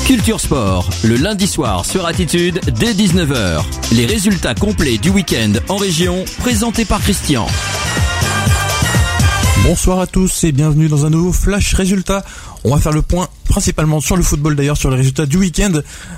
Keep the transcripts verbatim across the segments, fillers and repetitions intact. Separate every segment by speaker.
Speaker 1: Culture Sport, le lundi soir sur Attitude dès dix-neuf heures. Les résultats complets du week-end en région, présentés par Christian.
Speaker 2: Bonsoir à tous et bienvenue dans un nouveau Flash Résultats. On va faire le point principalement sur le football d'ailleurs, sur les résultats du week-end.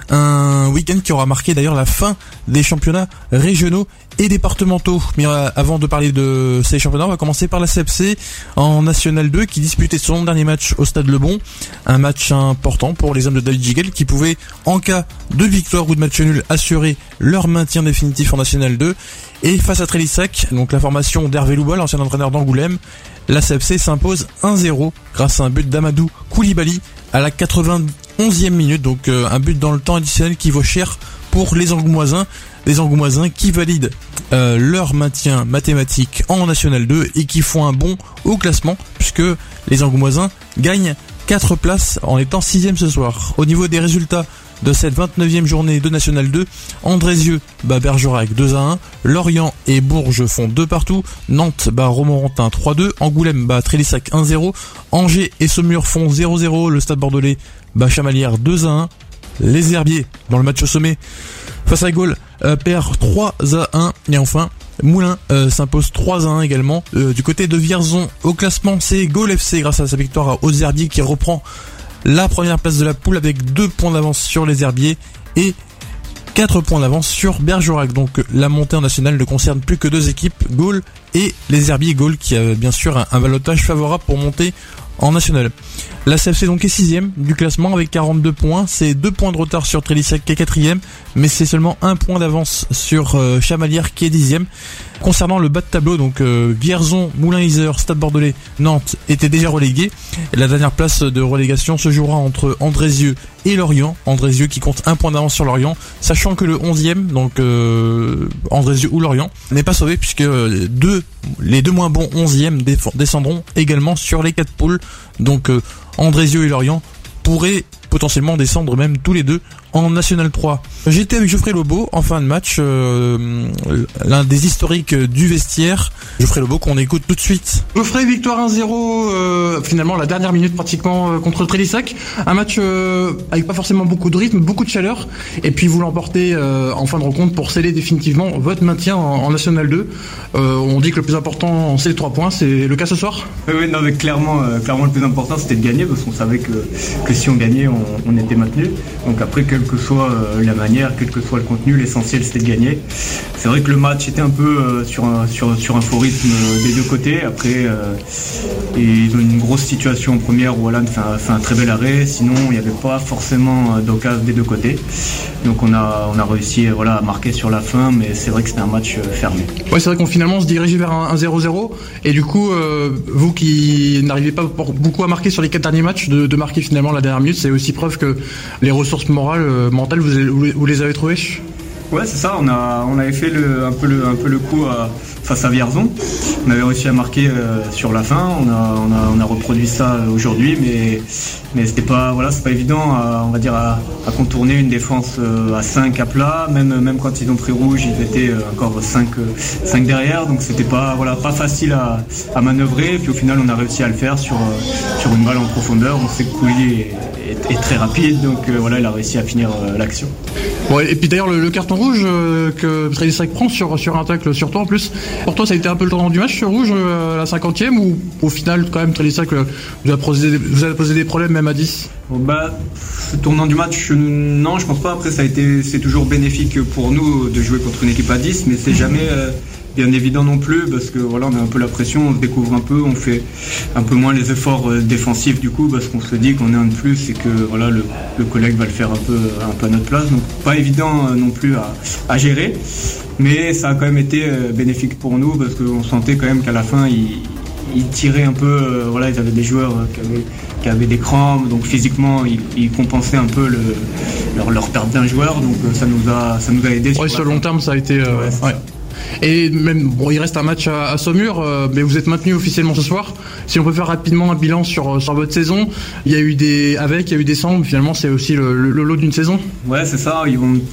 Speaker 2: Un week-end qui aura marqué d'ailleurs la fin des championnats régionaux et départementaux. Mais avant de parler de ces championnats, on va commencer par la C F C en National deux qui disputait son dernier match au Stade Lebon. Un match important pour les hommes de David Giguel qui pouvaient, en cas de victoire ou de match nul, assurer leur maintien définitif en National deux. Et face à Trélissac, donc la formation d'Hervé Louba, l'ancien entraîneur d'Angoulême, la C F C s'impose un zéro grâce à un but d'Amadou Koulibaly à la quatre-vingt-onzième minute, donc euh, un but dans le temps additionnel qui vaut cher pour les Angoumoisins. Les Angoumoisins qui valident euh, leur maintien mathématique en National deux et qui font un bond au classement puisque les Angoumoisins gagnent quatre places en étant sixième ce soir. Au niveau des résultats de cette vingt-neuvième journée de National deux, Andrézieux bat Bergerac deux à un, Lorient et Bourges font deux partout, Nantes bat Romorantin trois deux, Angoulême bat Trélissac un zéro, Angers et Saumur font zéro zéro, le Stade Bordelais bat Chamalières deux à un, les Herbiers dans le match au sommet face à Gaulle euh, perd trois à un, et enfin Moulins euh, s'impose trois à un également. Euh, du côté de Vierzon au classement, c'est Gaulle F C grâce à sa victoire aux Herbiers qui reprend la première place de la poule avec deux points d'avance sur les Herbiers et quatre points d'avance sur Bergerac. Donc la montée en nationale ne concerne plus que deux équipes, Gaulle et les Herbiers. Gaulle qui a bien sûr un, un ballottage favorable pour monter en national. La C F C donc est sixième du classement avec quarante-deux points, c'est deux points de retard sur Trélissac qui est quatrième, mais c'est seulement un point d'avance sur euh, Chamalières qui est dixième. Concernant le bas de tableau, donc euh, Vierzon, Moulins-Isère, Stade Bordelais, Nantes étaient déjà relégués. Et la dernière place de relégation se jouera entre Andrézieux et Lorient. Andrézieux qui compte un point d'avance sur Lorient, sachant que le onzième, donc euh, Andrézieux ou Lorient, n'est pas sauvé puisque deux, les deux moins bons onzièmes descendront également sur les quatre poules. Donc euh, Andrézieux et Lorient pourraient potentiellement descendre même tous les deux en National trois. J'étais avec Geoffrey Lobo en fin de match, euh, l'un des historiques du vestiaire. Geoffrey Lobo qu'on écoute tout de suite.
Speaker 3: Geoffrey, victoire un zéro, euh, finalement la dernière minute pratiquement euh, contre le Trélissac. Un match euh, avec pas forcément beaucoup de rythme, beaucoup de chaleur. Et puis vous l'emportez euh, en fin de rencontre pour sceller définitivement votre maintien en, en National deux. Euh, on dit que le plus important c'est les trois points, c'est le cas ce soir.
Speaker 4: Oui, oui non, mais clairement, euh, clairement le plus important c'était de gagner parce qu'on savait que, que si on gagnait on, on était maintenu. Donc après quelle que soit euh, la manière, quel que soit le contenu, l'essentiel c'était de gagner. C'est vrai que le match était un peu euh, sur, un, sur, sur un faux rythme euh, des deux côtés. Après, euh, ils ont une grosse situation en première où Alan fait un, fait un très bel arrêt. Sinon, il n'y avait pas forcément d'occasion des deux côtés. Donc on a, on a réussi voilà, à marquer sur la fin, mais c'est vrai que c'était un match euh, fermé.
Speaker 3: Ouais, c'est vrai qu'on finalement se dirigeait vers un zéro zéro. Et du coup, euh, vous qui n'arrivez pas beaucoup à marquer sur les quatre derniers matchs, de, de marquer finalement la dernière minute, c'est aussi preuve que les ressources morales, euh, mentales, vous, vous les avez trouvées?
Speaker 4: Ouais, c'est ça, on, a, on avait fait le, un, peu le, un peu le coup à, face à Vierzon. On avait réussi à marquer euh, sur la fin, on a, on a, on a reproduit ça aujourd'hui, mais, mais c'était pas, voilà, c'est pas évident à, on va dire, à, à contourner une défense euh, à cinq à plat, même, même quand ils ont pris rouge, ils étaient euh, encore cinq, cinq derrière, donc c'était pas, voilà, pas facile à, à manœuvrer, et puis au final on a réussi à le faire sur, euh, sur une balle en profondeur. On sait que Koulibaly est, est, est très rapide, donc euh, voilà, il a réussi à finir euh, l'action.
Speaker 3: Ouais, et puis d'ailleurs le, le carton rouge euh, que Trélissac prend sur, sur un tacle sur toi en plus, pour toi ça a été un peu le tournant du match ce rouge euh, à la cinquantième, ou au final quand même Trélissac euh, vous, a posé, vous a posé des problèmes même à dix?
Speaker 4: Bon, bah, ce tournant du match, non je pense pas. Après ça a été, c'est toujours bénéfique pour nous de jouer contre une équipe à dix, mais c'est jamais euh, bien évident non plus parce que voilà, on a un peu la pression, on se découvre un peu, on fait un peu moins les efforts euh, défensifs du coup parce qu'on se dit qu'on est un de plus et que voilà, le, le collègue va le faire un peu, un peu à notre place, donc pas évident euh, non plus à, à gérer, mais ça a quand même été euh, bénéfique pour nous parce qu'on sentait quand même qu'à la fin ils, ils tiraient un peu, euh, voilà, ils avaient des joueurs euh, qui, avaient, qui avaient des crampes, donc physiquement ils, ils compensaient un peu le, leur, leur perte d'un joueur, donc euh, ça nous a, ça nous a aidé.
Speaker 3: Ouais, sur le long terme ça a été euh, ouais, ouais. Et même, bon, il reste un match à, à Saumur, euh, mais vous êtes maintenu officiellement ce soir. Si on peut faire rapidement un bilan sur, sur votre saison, il y a eu des avec, il y a eu des sans, finalement c'est aussi le, le, le lot d'une saison.
Speaker 4: Ouais, c'est ça, ils vont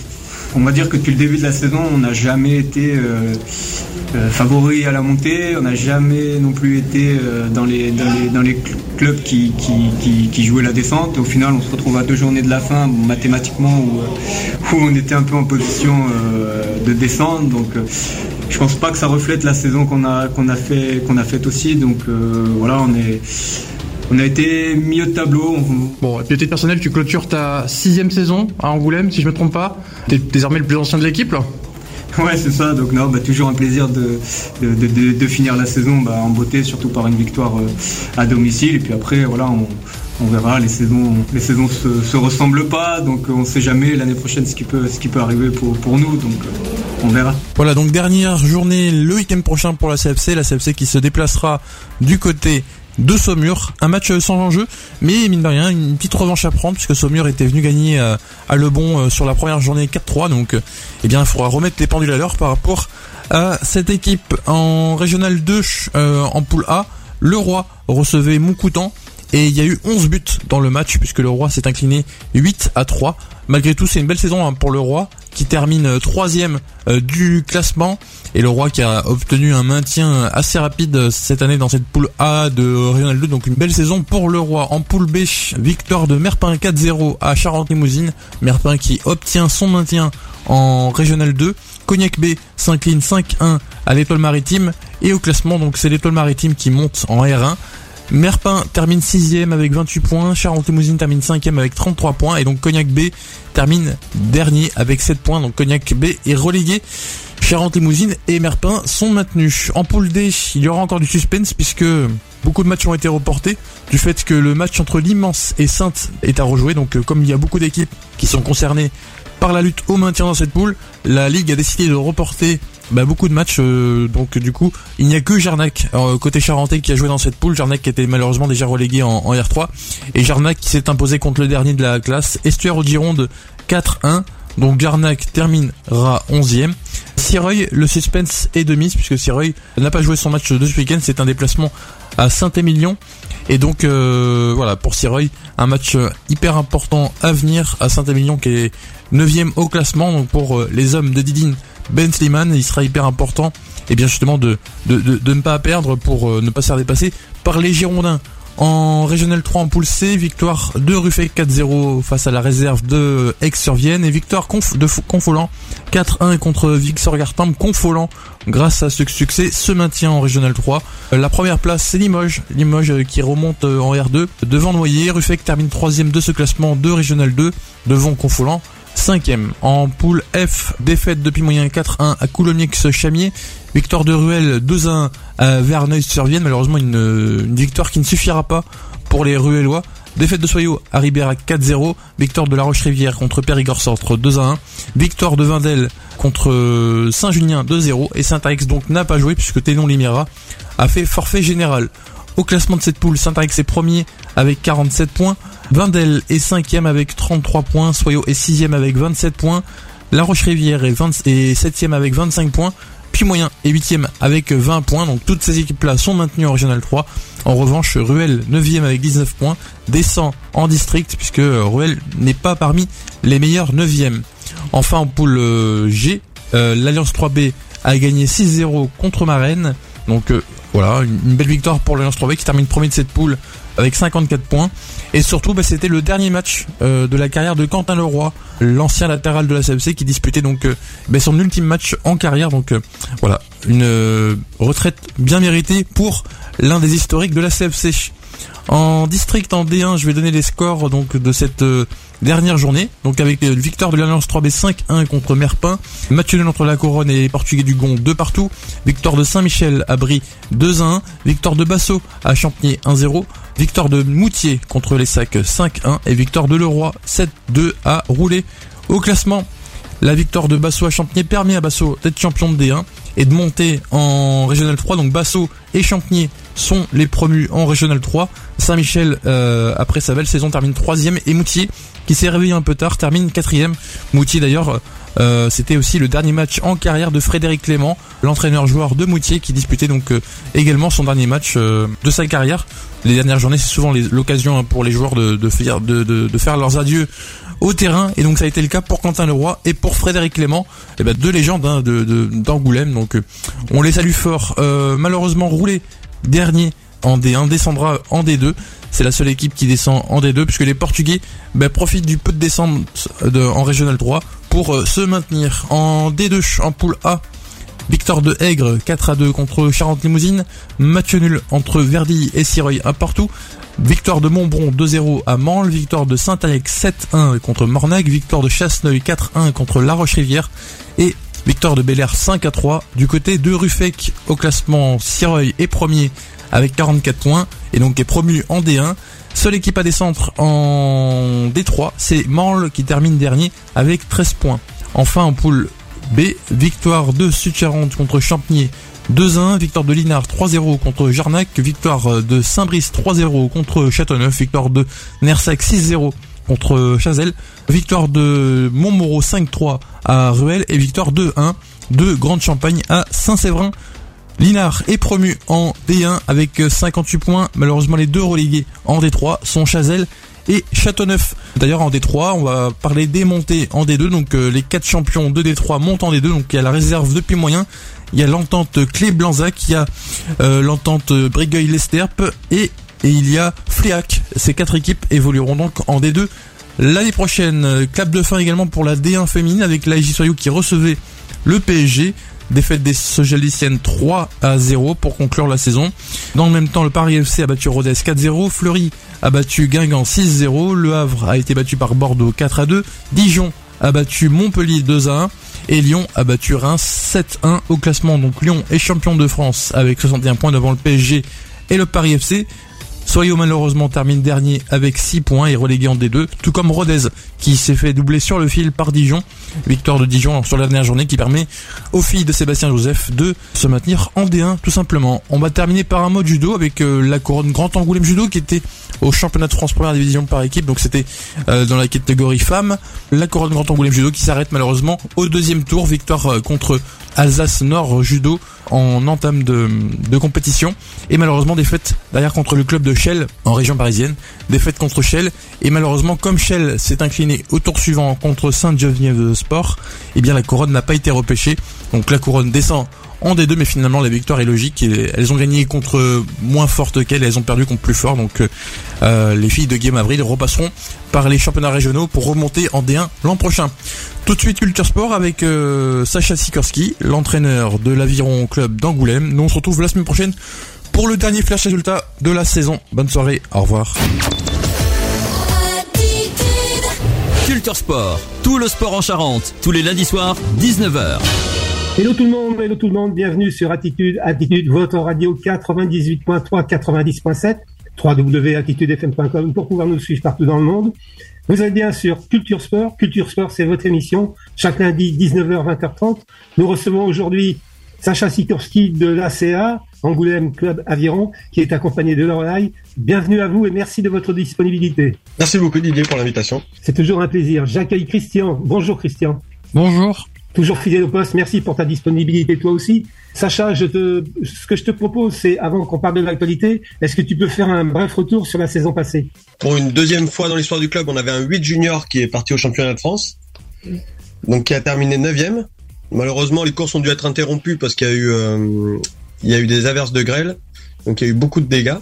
Speaker 4: on va dire que depuis le début de la saison, on n'a jamais été euh, euh, favori à la montée, on n'a jamais non plus été euh, dans les dans les dans les clubs qui qui, qui qui jouaient la descente. Au final, on se retrouve à deux journées de la fin, bon, mathématiquement, où, où on était un peu en position euh, de descente. Donc, euh, je pense pas que ça reflète la saison qu'on a qu'on a fait qu'on a faite aussi. Donc euh, voilà, on est On a été milieu de tableau.
Speaker 3: Bon, à titre personnel, tu clôtures ta sixième saison à Angoulême, si je me trompe pas. T'es désormais le plus ancien de l'équipe, là.
Speaker 4: Ouais, c'est ça. Donc non, bah, toujours un plaisir de, de, de, de, de finir la saison bah, en beauté, surtout par une victoire euh, à domicile. Et puis après, voilà, on, on verra. Les saisons, les saisons se, se ressemblent pas, donc on sait jamais l'année prochaine ce qui peut, ce qui peut arriver pour, pour nous. Donc euh, on verra.
Speaker 2: Voilà, donc dernière journée le week-end prochain pour la C F C. La C F C qui se déplacera du côté de Saumur, un match sans enjeu, mais mine de rien, une petite revanche à prendre puisque Saumur était venu gagner à, à Lebon sur la première journée quatre trois, donc eh bien il faudra remettre les pendules à l'heure par rapport à cette équipe. En Régional deux, euh, en poule A, le Roi recevait Montcoutan et il y a eu onze buts dans le match puisque le Roi s'est incliné huit à trois. Malgré tout, c'est une belle saison hein, pour le Roi qui termine troisième euh, du classement, et le Roi qui a obtenu un maintien assez rapide cette année dans cette poule A de Régional deux, donc une belle saison pour le Roi. En poule B, victoire de Merpin quatre zéro à Charente-Limousine, Merpin qui obtient son maintien en Régional deux. Cognac B s'incline cinq un à l'Étoile Maritime, et au classement donc c'est l'Étoile Maritime qui monte en R un. Merpin termine sixième avec vingt-huit points, Charente-Limousine termine cinquième avec trente-trois points, et donc Cognac B termine dernier avec sept points, donc Cognac B est relégué. Charente-Limousine et Merpin sont maintenus. En poule D, il y aura encore du suspense puisque beaucoup de matchs ont été reportés du fait que le match entre l'Immense et Saintes est à rejouer, donc comme il y a beaucoup d'équipes qui sont concernées par la lutte au maintien dans cette poule, la Ligue a décidé de reporter bah, beaucoup de matchs, euh, donc du coup il n'y a que Jarnac euh, côté charentais qui a joué dans cette poule. Jarnac qui était malheureusement déjà relégué en, en R trois, et Jarnac qui s'est imposé contre le dernier de la classe, Estuaire-aux-Girondes quatre un, donc Jarnac terminera onzième. Sireuil, le suspense est de mise puisque Sireuil n'a pas joué son match de ce week-end, c'est un déplacement à Saint-Émilion, et donc euh, voilà pour Sireuil, un match hyper important à venir à Saint-Émilion qui est neuvième au classement. Donc pour euh, les hommes de Didine Ben Slimane, il sera hyper important et bien justement de, de, de, de ne pas perdre pour euh, ne pas se faire dépasser par les Girondins. En Régional trois en poule C, victoire de Ruffec quatre zéro face à la réserve de Aix-sur-Vienne, et victoire conf- de Confolens quatre un contre Vixor-Gartempe. Confolens, grâce à ce succès, se maintient en Régional trois. La première place, c'est Limoges. Limoges qui remonte en R deux devant Noyer. Ruffec termine troisième de ce classement de Régional deux devant Confolens, cinquième. En poule F, défaite de Pimoyen quatre un à Coulommiers-Chamiers. Victoire de Ruel deux un à Verneuil-sur-Vienne. Malheureusement une, une victoire qui ne suffira pas pour les Ruellois. Défaite de Soyaux à Ribérac quatre zéro. Victoire de La Roche-Rivière contre Périgord-Centre deux à un. Victoire de Vindel contre Saint-Junien deux zéro. Et Saint-Aix donc n'a pas joué puisque Ténon Limera a fait forfait général. Au classement de cette poule, Saint-Aix est premier avec quarante-sept points. Vindel est cinquième avec trente-trois points. Soyaux est sixième avec vingt-sept points. La Roche-Rivière est, vingt, est septième avec vingt-cinq points. Pimoyen est huitième avec vingt points. Donc toutes ces équipes-là sont maintenues en Régional trois. En revanche, Ruel neuvième avec dix-neuf points descend en district puisque Ruel n'est pas parmi les meilleurs neuvièmes. Enfin en poule G, euh, l'Alliance trois B a gagné six zéro contre Marennes. Donc euh, voilà, une, une belle victoire pour l'Alliance trois B qui termine premier de cette poule avec cinquante-quatre points. Et surtout, bah, c'était le dernier match euh, de la carrière de Quentin Leroy, l'ancien latéral de la C F C, qui disputait donc euh, bah, son ultime match en carrière. Donc euh, voilà, une euh, retraite bien méritée pour l'un des historiques de la C F C. En district, en D un, je vais donner les scores donc de cette euh, dernière journée. Donc avec euh, victoire de l'Alliance trois B cinq un contre Merpin, match nul entre la Couronne et les Portugais du Gond deux partout, victoire de Saint-Michel à Brie deux à un, victoire de Bassot à Champniers un zéro, victoire de Moutier contre les Sacs cinq un, et victoire de Leroy sept deux à Rouler. Au classement, la victoire de Bassot à Champniers permet à Bassot d'être champion de D un et de monter en Régional trois. Donc Bassot et Champniers sont les promus en Régional trois. Saint-Michel, euh, après sa belle saison, termine troisième et Moutier, qui s'est réveillé un peu tard, termine quatrième. Moutier d'ailleurs, euh, c'était aussi le dernier match en carrière de Frédéric Clément, l'entraîneur-joueur de Moutier, qui disputait donc euh, également son dernier match euh, de sa carrière. Les dernières journées, c'est souvent les, l'occasion hein, pour les joueurs de, de, faire, de, de, de faire leurs adieux au terrain, et donc ça a été le cas pour Quentin Leroy et pour Frédéric Clément, et ben deux légendes hein, de, de, d'Angoulême, donc euh, on les salue fort. Euh, malheureusement, Roulet, dernier en D un, descendra en D deux. C'est la seule équipe qui descend en D deux, puisque les Portugais ben, profitent du peu de descente de, en Régional trois pour euh, se maintenir. En D deux, en poule A, victoire de Aigre quatre à deux contre Charente-Limousine, match nul entre Verdi et Sireuil un partout, victoire de Montbron deux zéro à Mansle, victoire de Saint-Alec sept un contre Mornac, victoire de Chasseneuil quatre un contre La Roche-Rivière et victoire de Bel Air cinq à trois. Du côté de Ruffec, au classement, Sireuil est premier avec quarante-quatre points et donc est promu en D un. Seule équipe à descendre en D trois, c'est Mansle qui termine dernier avec treize points. Enfin en poule B, victoire de Sud-Charente contre Champniers deux un, victoire de Linard trois zéro contre Jarnac, victoire de Saint-Brice trois zéro contre Châteauneuf, victoire de Nersac six zéro contre Chazelles, victoire de Montmoreau cinq trois à Ruel et victoire deux un de Grande Champagne à Saint-Séverin. Linard est promu en D un avec cinquante-huit points. Malheureusement, les deux relégués en D trois sont Chazelles et Châteauneuf. D'ailleurs, en D trois, on va parler des montées en D deux. Donc, euh, les quatre champions de D trois montent en D deux. Donc, il y a la réserve depuis moyen. Il y a l'entente Clé-Blanzac. Il y a euh, l'entente Brigueuil-Lesterpe. Et, et il y a Fléac. Ces quatre équipes évolueront donc en D deux l'année prochaine. Clap de fin également pour la D un féminine avec l'A J Soyou qui recevait le P S G. Défaite des Sojaliciennes trois à zéro pour conclure la saison. Dans le même temps, le Paris F C a battu Rodez quatre zéro, Fleury a battu Guingamp six zéro, Le Havre a été battu par Bordeaux quatre à deux, Dijon a battu Montpellier deux à un et Lyon a battu Reims sept un au classement. Donc Lyon est champion de France avec soixante et un points devant le P S G et le Paris F C. Soyaux malheureusement termine dernier avec six points et relégué en D deux, tout comme Rodez qui s'est fait doubler sur le fil par Dijon. Victoire de Dijon sur la dernière journée qui permet aux filles de Sébastien Joseph de se maintenir en D un tout simplement. On va terminer par un mot de judo avec euh, la couronne Grand Angoulême Judo qui était au championnat de France première division par équipe, donc c'était euh, dans la catégorie femmes. La couronne Grand Angoulême Judo qui s'arrête malheureusement au deuxième tour, victoire euh, contre Alsace Nord Judo en entame de, de compétition et malheureusement défaite derrière contre le club de Chelles en région parisienne, défaite contre Chelles et malheureusement comme Chelles s'est incliné au tour suivant contre Sainte-Geneviève Sport, et bien la couronne n'a pas été repêchée, donc la couronne descend en D deux mais finalement la victoire est logique et elles ont gagné contre moins fortes qu'elles et elles ont perdu contre plus fort, donc euh, les filles de Guillaume Avril repasseront par les championnats régionaux pour remonter en D un l'an prochain. Tout de suite Culture Sport avec euh, Sacha Sikorski, l'entraîneur de l'Aviron Club d'Angoulême. Nous on se retrouve la semaine prochaine pour le dernier flash résultat de la saison. Bonne soirée, au revoir.
Speaker 1: Culture Sport, tout le sport en Charente, tous les lundis soirs, dix-neuf heures.
Speaker 5: Hello tout le monde, hello tout le monde, bienvenue sur Attitude, Attitude, votre radio quatre-vingt-dix-huit point trois, quatre-vingt-dix point sept, w w w point attitude f m point com pour pouvoir nous suivre partout dans le monde. Vous êtes bien sur Culture Sport. Culture Sport, c'est votre émission. Chaque lundi, dix-neuf heures, vingt heures trente. Nous recevons aujourd'hui Sacha Sikorski de l'A C A, Angoulême Club Aviron, qui est accompagné de Lorelai. Bienvenue à vous et merci de votre disponibilité.
Speaker 6: Merci beaucoup Didier pour l'invitation.
Speaker 5: C'est toujours un plaisir. J'accueille Christian. Bonjour Christian.
Speaker 2: Bonjour.
Speaker 5: Toujours fidèle au poste, merci pour ta disponibilité toi aussi. Sacha, je te, ce que je te propose, c'est, avant qu'on parle de l'actualité, est-ce que tu peux faire un bref retour sur la saison passée ?
Speaker 6: Pour une deuxième fois dans l'histoire du club, on avait un huit junior qui est parti au championnat de France, donc qui a terminé neuvième. Malheureusement, les courses ont dû être interrompues parce qu'il y a eu, euh, il y a eu des averses de grêle, donc il y a eu beaucoup de dégâts.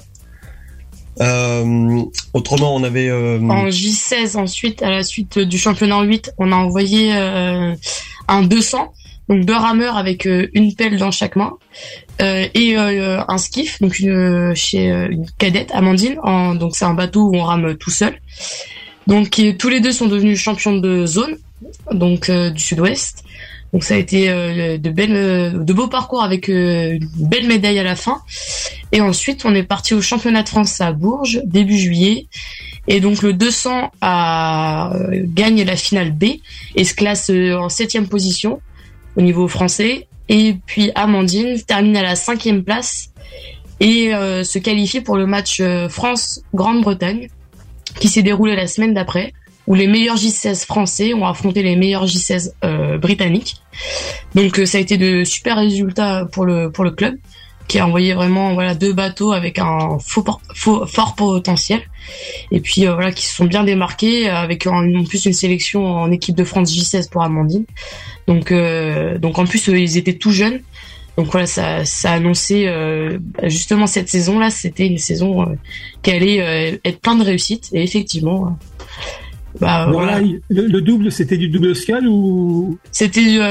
Speaker 6: Euh, autrement, on avait... Euh...
Speaker 7: En J seize, ensuite, à la suite du championnat huit, on a envoyé euh, un deux cents, donc deux rameurs avec euh, une pelle dans chaque main, euh, et euh, un skiff, donc une, chez euh, une cadette, Amandine, en, donc c'est un bateau où on rame tout seul. Donc et, tous les deux sont devenus champions de zone, donc euh, du sud-ouest. Donc ça a été euh, de belles, de beaux parcours avec euh, une belle médaille à la fin. Et ensuite, on est parti au championnat de France à Bourges début juillet. Et donc le deux cents a, euh, gagne la finale B et se classe euh, en septième position au niveau français. Et puis Amandine termine à la cinquième place et euh, se qualifie pour le match euh, France-Grande-Bretagne qui s'est déroulé la semaine d'après, où les meilleurs J seize français ont affronté les meilleurs J seize euh, britanniques. Donc euh, ça a été de super résultats pour le pour le club, qui a envoyé vraiment voilà deux bateaux avec un faux, faux, fort potentiel, et puis euh, voilà qui se sont bien démarqués avec en, en plus une sélection en équipe de France J seize pour Amandine. Donc euh, donc en plus euh, ils étaient tout jeunes. Donc voilà, ça, ça annonçait euh, justement cette saison-là, c'était une saison euh, qui allait euh, être plein de réussite. Et effectivement, euh, bah
Speaker 5: voilà. voilà. Le, le double, c'était du double scull ou
Speaker 7: c'était euh,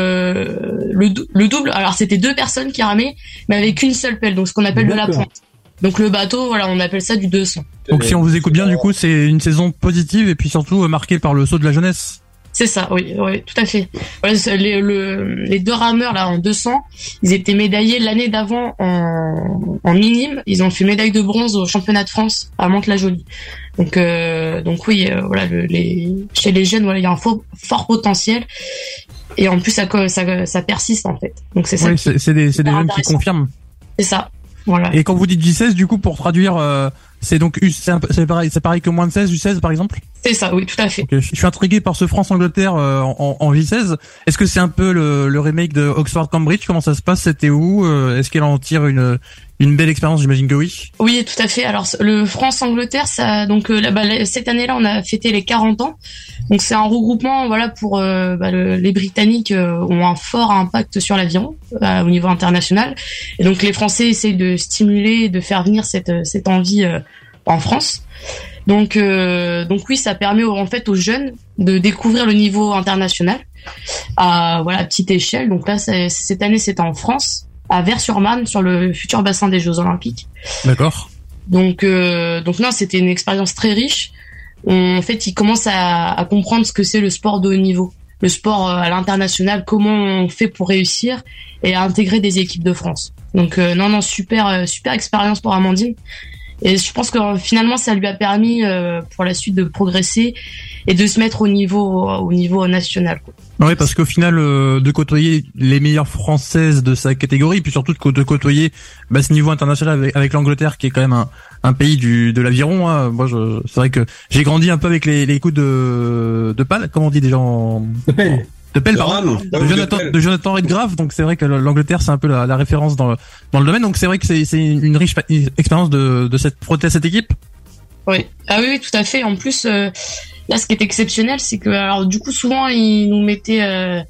Speaker 7: le, le le double. Alors c'était deux personnes qui ramaient, mais avec une seule pelle, donc ce qu'on appelle de la pointe. Donc le bateau, voilà, on appelle ça du deux cents.
Speaker 2: Donc si on vous écoute bien, du coup, c'est une saison positive et puis surtout marquée par le saut de la jeunesse.
Speaker 7: C'est ça, oui, oui, tout à fait. Ouais, les, le, les deux rameurs là en deux cents, ils étaient médaillés l'année d'avant en, en minime. Ils ont fait médaille de bronze au championnat de France à Mantes-la-Jolie. Donc, euh, donc oui, euh, voilà, le, les, chez les jeunes, voilà, il y a un fort, fort potentiel. Et en plus, ça, ça, ça persiste en fait. Donc c'est ça.
Speaker 2: Oui, c'est, c'est des, c'est des jeunes qui confirment.
Speaker 7: C'est ça. Voilà.
Speaker 2: Et quand vous dites J seize, du coup, pour traduire, euh, c'est donc U, c'est, un, c'est pareil, c'est pareil que moins de seize, U seize par exemple.
Speaker 7: C'est ça, oui, tout à fait.
Speaker 2: Okay. Je suis intrigué par ce France-Angleterre euh, en, en J seize. Est-ce que c'est un peu le, le remake de Oxford-Cambridge? Comment ça se passe? C'était où? Est-ce qu'elle en tire une une belle expérience? J'imagine que oui.
Speaker 7: Oui, tout à fait. Alors le France-Angleterre, ça, donc euh, là, bah, cette année-là, on a fêté les quarante ans. Donc c'est un regroupement, voilà, pour euh, bah, le, les Britanniques euh, ont un fort impact sur l'aviron euh, au niveau international. Et donc les Français essayent de stimuler, de faire venir cette cette envie euh, en France. Donc, euh, donc oui, ça permet en fait aux jeunes de découvrir le niveau international à voilà petite échelle. Donc là, c'est, cette année, c'était en France, à Vers-sur-Marne, sur le futur bassin des Jeux Olympiques.
Speaker 2: D'accord.
Speaker 7: Donc, euh, donc non, c'était une expérience très riche. On, en fait, ils commencent à, à comprendre ce que c'est le sport de haut niveau, le sport à l'international, comment on fait pour réussir et à intégrer des équipes de France. Donc euh, non, non, super, super expérience pour Amandine. Et je pense que finalement, ça lui a permis euh, pour la suite de progresser et de se mettre au niveau au niveau national, quoi.
Speaker 2: Oui, parce qu'au final, euh, de côtoyer les meilleures françaises de sa catégorie, puis surtout de, de côtoyer bah, ce niveau international avec, avec l'Angleterre, qui est quand même un, un pays du de l'aviron. Hein. Moi, je, c'est vrai que j'ai grandi un peu avec les, les coups de de pelle, comment on dit déjà en...
Speaker 5: De pelle.
Speaker 2: De pelle, pardon. De Jonathan, de Jonathan Redgrave. Donc c'est vrai que l'Angleterre, c'est un peu la, la référence dans le, dans le domaine. Donc c'est vrai que c'est, c'est une riche expérience de, de cette, de cette équipe.
Speaker 7: Oui. Ah oui, oui, tout à fait. En plus, euh, là, ce qui est exceptionnel, c'est que, alors, du coup, souvent, ils nous mettaient, euh,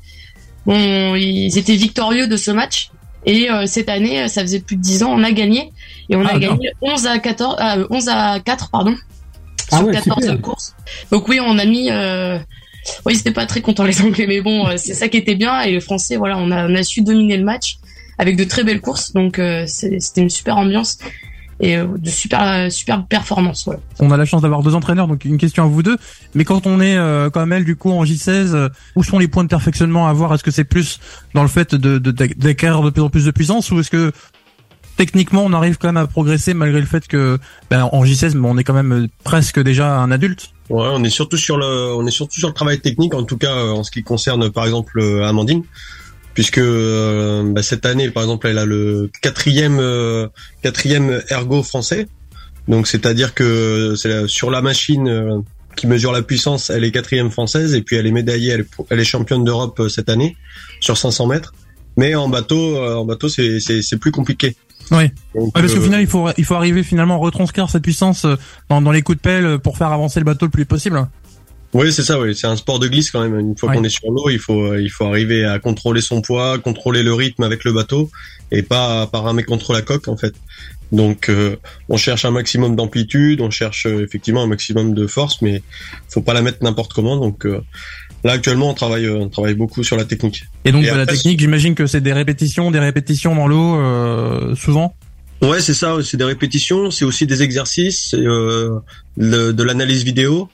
Speaker 7: bon, ils étaient victorieux de ce match. Et euh, cette année, ça faisait plus de dix ans, on a gagné. Et on ah, a gagné onze à quatorze, euh, onze à quatre, pardon, sur ah ouais, quatorze super. Courses. Donc oui, on a mis... Euh, oui, c'était pas très content les Anglais, mais bon, c'est ça qui était bien. Et les Français, voilà, on a, on a su dominer le match avec de très belles courses. Donc euh, c'était une super ambiance et euh, de super super performances. Voilà.
Speaker 2: On a la chance d'avoir deux entraîneurs, donc une question à vous deux. Mais quand on est euh, comme elle, du coup, en J seize, euh, où sont les points de perfectionnement à avoir? Est-ce que c'est plus dans le fait de, de, d'acquérir de plus en plus de puissance, ou est-ce que techniquement on arrive quand même à progresser malgré le fait que ben, en J seize, on est quand même presque déjà un adulte?
Speaker 6: Ouais, on est surtout sur le, on est surtout sur le travail technique, en tout cas en ce qui concerne par exemple Amandine, puisque euh, bah, cette année par exemple elle a le quatrième euh, quatrième ergo français, donc c'est-à-dire que c'est la, sur la machine euh, qui mesure la puissance, elle est quatrième française, et puis elle est médaillée, elle est, elle est championne d'Europe euh, cette année sur cinq cents mètres, mais en bateau, euh, en bateau c'est c'est c'est plus compliqué.
Speaker 2: Oui. Donc, ouais, parce euh... qu'au final, il faut il faut arriver finalement à retranscrire cette puissance dans dans les coups de pelle pour faire avancer le bateau le plus possible.
Speaker 6: Oui, c'est ça. Oui, c'est un sport de glisse quand même. Une fois ouais. qu'on est sur l'eau, il faut il faut arriver à contrôler son poids, contrôler le rythme avec le bateau, et pas pas ramer contre la coque en fait. Donc, euh, on cherche un maximum d'amplitude, on cherche euh, effectivement un maximum de force, mais faut pas la mettre n'importe comment. Donc euh, là actuellement, on travaille on travaille beaucoup sur la technique.
Speaker 2: Et donc et après, la technique, j'imagine que c'est des répétitions, des répétitions dans l'eau euh, souvent.
Speaker 6: Ouais, c'est ça. C'est des répétitions, c'est aussi des exercices, euh, le, de l'analyse vidéo.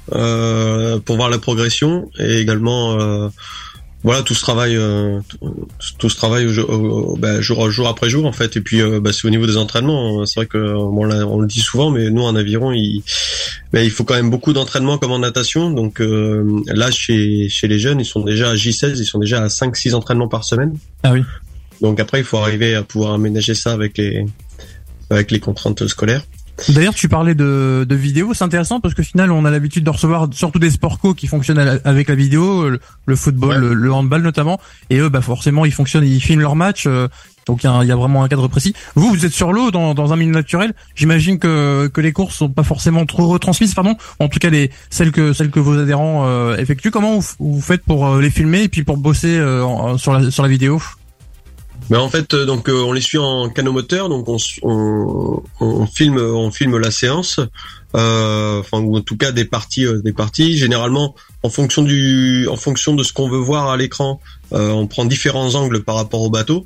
Speaker 6: Euh, pour voir la progression, et également euh, voilà tout ce travail euh, tout, tout ce travail au, au, bah, jour jour après jour en fait. Et puis euh, bah, c'est au niveau des entraînements, c'est vrai que bon, là, on le dit souvent, mais nous en aviron il bah, il faut quand même beaucoup d'entraînement comme en natation. Donc euh, là chez chez les jeunes, ils sont déjà à J seize, ils sont déjà à cinq six entraînements par semaine.
Speaker 2: Ah oui.
Speaker 6: Donc après il faut arriver à pouvoir aménager ça avec les avec les contraintes scolaires.
Speaker 2: D'ailleurs, tu parlais de, de vidéo, c'est intéressant parce que au final, on a l'habitude de recevoir surtout des sports co qui fonctionnent avec la vidéo, le, le football, ouais. le, le handball notamment, et eux, bah forcément, ils fonctionnent, ils filment leur match, euh, donc il y a, y a vraiment un cadre précis. Vous, vous êtes sur l'eau, dans, dans un milieu naturel. J'imagine que que les courses sont pas forcément trop retransmises, pardon. En tout cas, les celles que celles que vos adhérents euh, effectuent. Comment vous, vous faites pour euh, les filmer et puis pour bosser euh, en, sur la sur la vidéo?
Speaker 6: Mais en fait, donc euh, on les suit en canot moteur, donc on, on, on filme, on filme la séance, euh, enfin ou en tout cas des parties, euh, des parties. Généralement, en fonction du, en fonction de ce qu'on veut voir à l'écran, euh, on prend différents angles par rapport au bateau.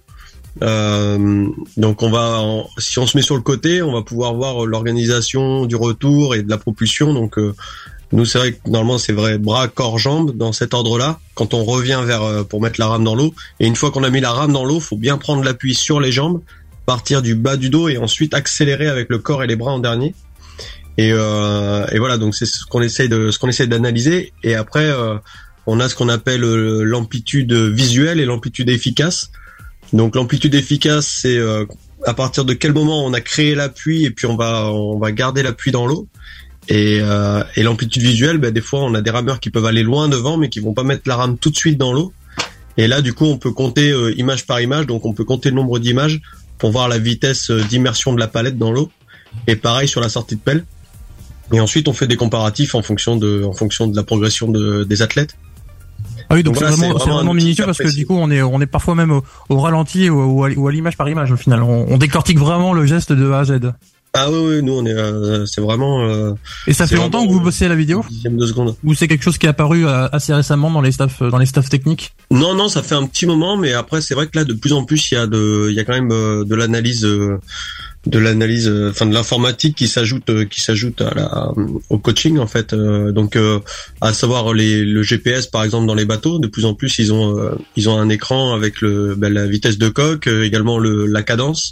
Speaker 6: Euh, donc on va, en, si on se met sur le côté, on va pouvoir voir l'organisation du retour et de la propulsion. Donc euh, nous, c'est vrai que normalement, c'est vrai bras, corps, jambes dans cet ordre-là. Quand on revient vers pour mettre la rame dans l'eau, et une fois qu'on a mis la rame dans l'eau, faut bien prendre l'appui sur les jambes, partir du bas du dos et ensuite accélérer avec le corps et les bras en dernier. Et, euh, et voilà, donc c'est ce qu'on essaye de, ce qu'on essaye d'analyser. Et après, euh, on a ce qu'on appelle l'amplitude visuelle et l'amplitude efficace. Donc l'amplitude efficace, c'est euh, à partir de quel moment on a créé l'appui et puis on va, on va garder l'appui dans l'eau. Et, euh, et l'amplitude visuelle, bah, des fois on a des rameurs qui peuvent aller loin devant mais qui vont pas mettre la rame tout de suite dans l'eau. Et là du coup on peut compter euh, image par image, donc on peut compter le nombre d'images pour voir la vitesse d'immersion de la palette dans l'eau. Et pareil sur la sortie de pelle. Et ensuite on fait des comparatifs en fonction de, en fonction de la progression de, des athlètes.
Speaker 2: Ah oui, donc, donc c'est, voilà, vraiment, c'est vraiment, vraiment minutieux parce
Speaker 6: précis.
Speaker 2: Que du coup on est, on est parfois même au, au ralenti ou, ou, à, ou à l'image par image au final. On, on décortique vraiment le geste de A à Z.
Speaker 6: Ah oui, oui, nous on est, euh, c'est vraiment. Euh,
Speaker 2: Et ça fait longtemps que vous bossez à la vidéo ?
Speaker 6: Dixième de seconde.
Speaker 2: Ou c'est quelque chose qui est apparu euh, assez récemment dans les staffs, dans les staffs techniques ?
Speaker 6: Non, non, ça fait un petit moment, mais après c'est vrai que là de plus en plus il y a de, il y a quand même euh, de l'analyse, euh, de l'analyse, enfin euh, de l'informatique qui s'ajoute, euh, qui s'ajoute à la, au coaching en fait. Euh, donc euh, à savoir les, le G P S par exemple dans les bateaux, de plus en plus ils ont, euh, ils ont un écran avec le, ben, la vitesse de coque, euh, également le, la cadence.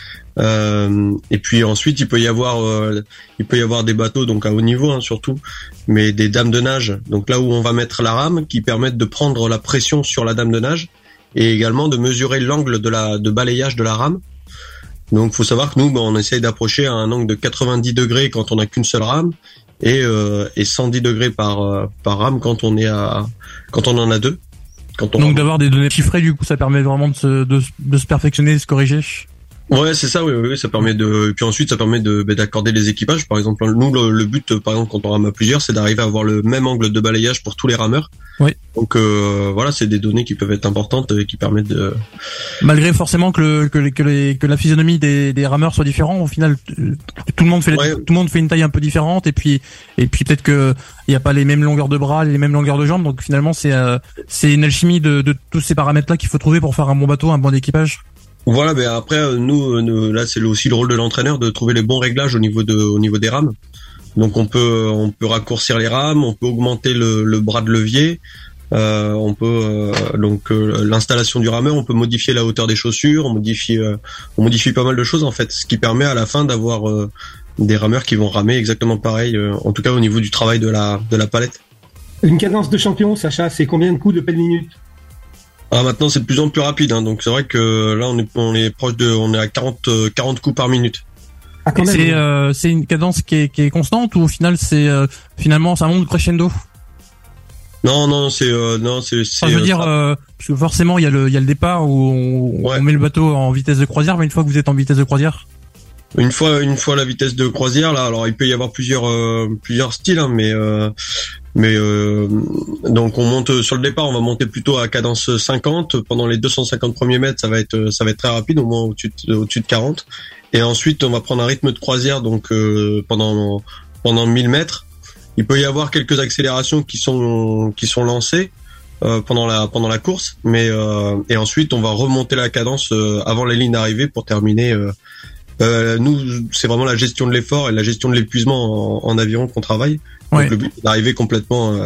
Speaker 6: Euh, et puis ensuite il peut y avoir euh, il peut y avoir des bateaux donc à haut niveau hein, surtout, mais des dames de nage, donc là où on va mettre la rame, qui permettent de prendre la pression sur la dame de nage et également de mesurer l'angle de la de balayage de la rame. Donc faut savoir que nous ben, on essaye d'approcher à un angle de quatre-vingt-dix degrés quand on a qu'une seule rame et euh, et cent dix degrés par euh, par rame quand on est à quand on en a deux. Quand on
Speaker 2: donc d'avoir des données chiffrées, du coup ça permet vraiment de se de, de se perfectionner, de se corriger.
Speaker 6: Ouais, c'est ça, oui, oui, ça permet de, et puis ensuite, ça permet de, d'accorder les équipages. Par exemple, nous, le, le but, par exemple, quand on rame à plusieurs, c'est d'arriver à avoir le même angle de balayage pour tous les rameurs.
Speaker 2: Oui.
Speaker 6: Donc, euh, voilà, c'est des données qui peuvent être importantes et qui permettent de...
Speaker 2: Malgré forcément que le, que les, que les, que la physionomie des, des rameurs soit différente, au final, tout le monde fait,
Speaker 6: ouais.
Speaker 2: tout le monde fait une taille un peu différente et puis, et puis peut-être que il y a pas les mêmes longueurs de bras, les mêmes longueurs de jambes. Donc finalement, c'est, euh, c'est une alchimie de, de tous ces paramètres-là qu'il faut trouver pour faire un bon bateau, un bon équipage.
Speaker 6: Voilà, ben après nous, nous là c'est aussi le rôle de l'entraîneur de trouver les bons réglages au niveau de au niveau des rames. Donc on peut on peut raccourcir les rames, on peut augmenter le, le bras de levier, euh, on peut euh, donc euh, l'installation du rameur, on peut modifier la hauteur des chaussures, on modifie euh, on modifie pas mal de choses en fait, ce qui permet à la fin d'avoir euh, des rameurs qui vont ramer exactement pareil, euh, en tout cas au niveau du travail de la de la palette.
Speaker 5: Une cadence de champion, Sacha, c'est combien de coups de pelle minute ?
Speaker 6: Ah, maintenant c'est de plus en plus rapide, hein, donc c'est vrai que là on est on est proche de on est à quarante quarante coups par minute.
Speaker 5: Ah, quand même.
Speaker 2: C'est euh, c'est une cadence qui est qui est constante ou au final c'est euh, finalement ça monte crescendo?
Speaker 6: Non non c'est euh, non c'est c'est
Speaker 2: enfin, je veux dire euh, parce que forcément il y a le il y a le départ où on, ouais. on met le bateau en vitesse de croisière, mais une fois que vous êtes en vitesse de croisière,
Speaker 6: Une fois, une fois la vitesse de croisière là, alors il peut y avoir plusieurs, euh, plusieurs styles, hein, mais, euh, mais euh, donc on monte sur le départ, on va monter plutôt à cadence cinquante. Pendant les deux cent cinquante premiers mètres, ça va être, ça va être très rapide, au moins au-dessus de, au-dessus de quarante. Et ensuite, on va prendre un rythme de croisière, donc euh, pendant, pendant mille mètres. Il peut y avoir quelques accélérations qui sont, qui sont lancées euh, pendant la, pendant la course, mais euh, et ensuite on va remonter la cadence euh, avant les lignes d'arrivée pour terminer. Euh, Euh, nous, c'est vraiment la gestion de l'effort et la gestion de l'épuisement en, en aviron qu'on travaille.
Speaker 2: Ouais.
Speaker 6: Donc le but c'est d'arriver complètement euh,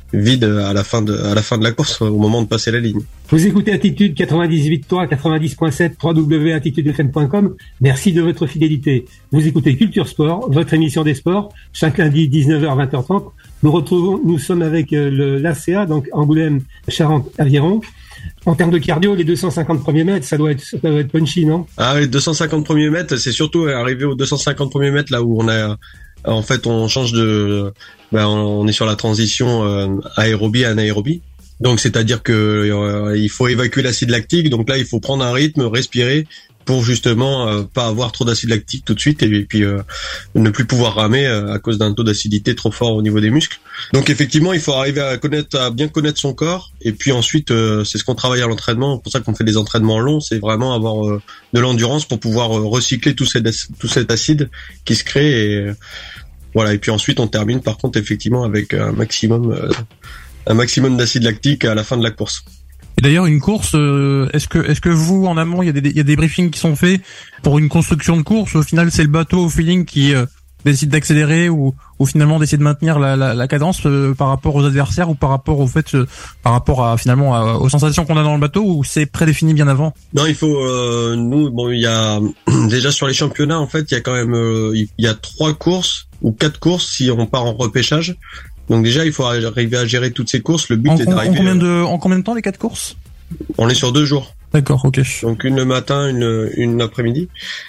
Speaker 6: vide à la fin de à la fin de la course au moment de passer la ligne.
Speaker 5: Vous écoutez Attitude quatre-vingt-dix-huit trois, quatre-vingt-dix point sept, w w w point attitude f m point com. Merci de votre fidélité. Vous écoutez Culture Sport, votre émission des sports, chaque lundi dix-neuf heures vingt heures trente. Nous retrouvons, nous sommes avec le l'A C A, donc Angoulême Charente-Aviron. En termes de cardio, les deux cent cinquante premiers mètres, ça doit être, ça doit être punchy, non?
Speaker 6: Ah, les deux cent cinquante premiers mètres, c'est surtout arrivé aux deux cent cinquante premiers mètres là où on a, en fait, on change de, ben, on est sur la transition euh, aérobie à anaérobie. Donc, c'est-à-dire que euh, il faut évacuer l'acide lactique. Donc là, il faut prendre un rythme, respirer pour justement euh, pas avoir trop d'acide lactique tout de suite et, et puis euh, ne plus pouvoir ramer euh, à cause d'un taux d'acidité trop fort au niveau des muscles. Donc effectivement, il faut arriver à connaître, à bien connaître son corps et puis ensuite, euh, c'est ce qu'on travaille à l'entraînement. C'est pour ça qu'on fait des entraînements longs, c'est vraiment avoir euh, de l'endurance pour pouvoir euh, recycler tout cet tout cet acide qui se crée et euh, voilà. Et puis ensuite, on termine par contre effectivement avec un maximum euh, un maximum d'acide lactique à la fin de la course.
Speaker 2: Et d'ailleurs, une course, euh, est-ce que est-ce que vous, en amont, il y a des il y a des briefings qui sont faits pour une construction de course? Au final, c'est le bateau au feeling qui euh, décide d'accélérer ou ou finalement d'essayer de maintenir la la, la cadence euh, par rapport aux adversaires ou par rapport au fait euh, par rapport à finalement à, aux sensations qu'on a dans le bateau, ou c'est prédéfini bien avant?
Speaker 6: Non, il faut euh, nous bon, il y a déjà sur les championnats en fait, il y a quand même euh, il y a trois courses ou quatre courses si on part en repêchage. Donc déjà, il faut arriver à gérer toutes ces courses. Le but
Speaker 2: en,
Speaker 6: est d'arriver.
Speaker 2: En combien de, en combien de temps les quatre courses?
Speaker 6: On est sur deux jours.
Speaker 2: D'accord, ok.
Speaker 6: Donc une le matin, une une l'après-midi.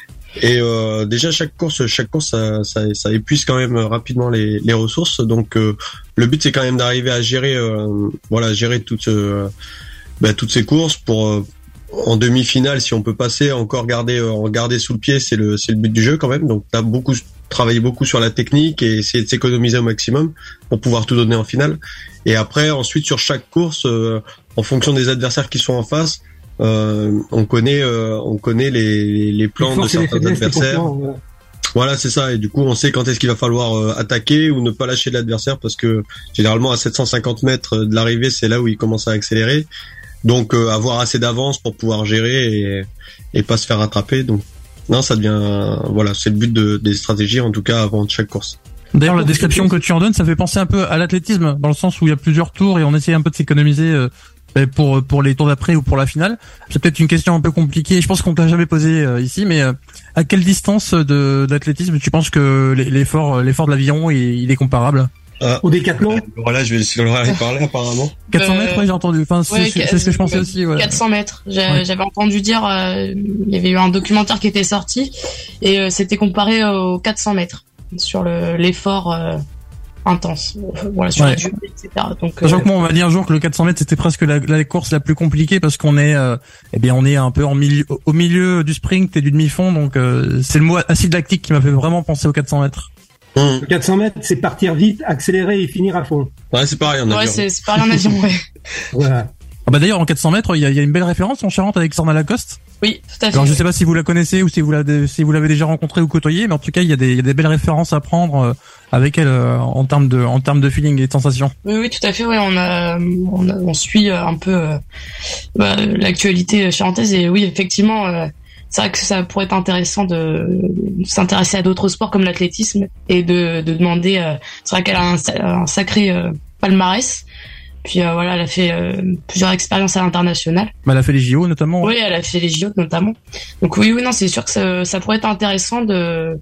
Speaker 6: Et euh, déjà chaque course, chaque course, ça, ça, ça épuise quand même rapidement les les ressources. Donc euh, le but c'est quand même d'arriver à gérer, euh, voilà, gérer toutes euh, bah, toutes ces courses pour euh, en demi-finale, si on peut passer, encore garder euh, garder sous le pied, c'est le c'est le but du jeu quand même. Donc t'as beaucoup travailler beaucoup sur la technique et essayer de s'économiser au maximum pour pouvoir tout donner en finale. Et après, ensuite, sur chaque course, euh, en fonction des adversaires qui sont en face, euh, on connaît, euh, on connaît les, les plans de certains adversaires. Ouais. Voilà, c'est ça. Et du coup, on sait quand est-ce qu'il va falloir euh, attaquer ou ne pas lâcher l'adversaire parce que généralement à sept cent cinquante mètres de l'arrivée, c'est là où il commence à accélérer. Donc, euh, avoir assez d'avance pour pouvoir gérer et, et pas se faire rattraper. Donc, non, ça devient, voilà, c'est le but de, des stratégies, en tout cas, avant chaque course.
Speaker 2: D'ailleurs, la description que tu en donnes, ça fait penser un peu à l'athlétisme, dans le sens où il y a plusieurs tours et on essaie un peu de s'économiser euh, pour pour les tours d'après ou pour la finale. C'est peut-être une question un peu compliquée, je pense qu'on t'a jamais posé euh, ici, mais euh, à quelle distance de d'athlétisme tu penses que l'effort l'effort de l'aviron il, il est comparable?
Speaker 5: Ah. Au décathlon.
Speaker 6: Voilà, je vais laisser Laura aller parler apparemment.
Speaker 2: quatre cents mètres, euh, ouais, j'ai entendu. Enfin, c'est, ouais, c'est, c'est ce que je pensais aussi. Ouais.
Speaker 7: quatre cents mètres. J'ai, ouais. J'avais entendu dire, euh, il y avait eu un documentaire qui était sorti et euh, c'était comparé aux quatre cents mètres sur le, l'effort euh, intense. Voilà, sur ouais. la durée, et cetera. Donc,
Speaker 2: sachant euh, que moi, on m'a dit un jour que le quatre cents mètres c'était presque la, la course la plus compliquée parce qu'on est, euh, eh bien, on est un peu en milieu, au milieu du sprint et du demi-fond. Donc, euh, c'est le mot acide lactique qui m'a fait vraiment penser aux quatre cents mètres.
Speaker 5: Mmh. quatre cents mètres, c'est partir vite, accélérer et finir à fond.
Speaker 6: Ouais, c'est pareil en avion.
Speaker 7: Ouais, c'est, c'est pareil en avion, ouais.
Speaker 5: Voilà.
Speaker 2: Ah bah d'ailleurs, en quatre cents mètres, il y a, il y a une belle référence en Charente avec Sorna Lacoste.
Speaker 7: Oui, tout à fait.
Speaker 2: Alors, je sais pas si vous la connaissez ou si vous l'avez, si vous l'avez déjà rencontrée ou côtoyée, mais en tout cas, il y a des, il y a des belles références à prendre euh, avec elle euh, en termes de, en termes de feeling et de sensations.
Speaker 7: Oui, oui, tout à fait. Ouais, on a, on, a, on suit un peu euh, bah, l'actualité charentaise et oui, effectivement. Euh, C'est vrai que ça pourrait être intéressant de s'intéresser à d'autres sports comme l'athlétisme et de, de demander. Euh, c'est vrai qu'elle a un, un sacré euh, palmarès. Puis euh, voilà, elle a fait euh, plusieurs expériences à l'international.
Speaker 2: Bah, elle a fait les J O notamment.
Speaker 7: Oui, elle a fait les J O notamment. Donc oui, oui, non, c'est sûr que ça, ça pourrait être intéressant de,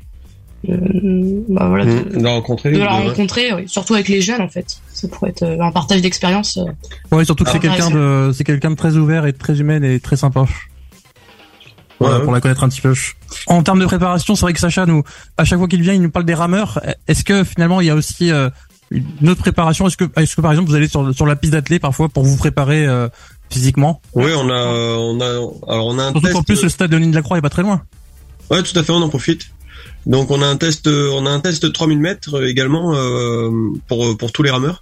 Speaker 7: de, bah, voilà, de,
Speaker 6: mmh, de la rencontrer.
Speaker 7: De la rencontrer, oui. Surtout avec les jeunes en fait. Ça pourrait être un partage d'expérience. Euh,
Speaker 2: oui, surtout que c'est quelqu'un de, c'est quelqu'un de très ouvert et de très humaine et très sympa. Voilà, ouais, pour la connaître un petit peu. En termes de préparation, c'est vrai que Sacha, nous, à chaque fois qu'il vient, il nous parle des rameurs. Est-ce que finalement, il y a aussi euh, une autre préparation? Est-ce que, est-ce que par exemple, vous allez sur sur la piste d'athlée parfois pour vous préparer euh, physiquement?
Speaker 6: Oui, on a, on a, alors on a un
Speaker 2: Surtout
Speaker 6: test.
Speaker 2: En plus, le stade de Ligny-de-la-Croix est pas très loin.
Speaker 6: Ouais, tout à fait, on en profite. Donc on a un test, on a un test de trois mille mètres également euh, pour pour tous les rameurs.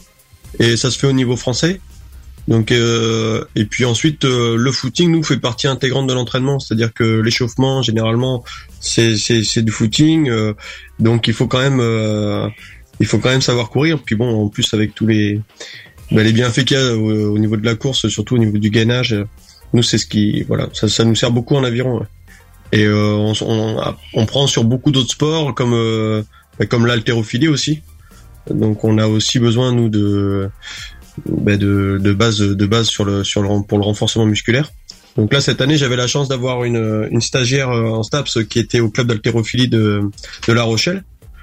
Speaker 6: Et ça se fait au niveau français. Donc euh, et puis ensuite euh, le footing nous fait partie intégrante de l'entraînement, c'est-à-dire que l'échauffement généralement c'est c'est c'est du footing, euh, donc il faut quand même euh, il faut quand même savoir courir. Puis bon, en plus avec tous les bah, les bienfaits qu'il y a au, au niveau de la course, surtout au niveau du gainage, nous c'est ce qui voilà ça ça nous sert beaucoup en aviron. Ouais. Et euh, on, on on prend sur beaucoup d'autres sports comme euh, comme l'haltérophilie aussi. Donc on a aussi besoin nous de bah, de, de base de base sur le sur le pour le renforcement musculaire. Donc là cette année j'avais la chance d'avoir une une stagiaire en STAPS qui était au club d'haltérophilie de de La Rochelle.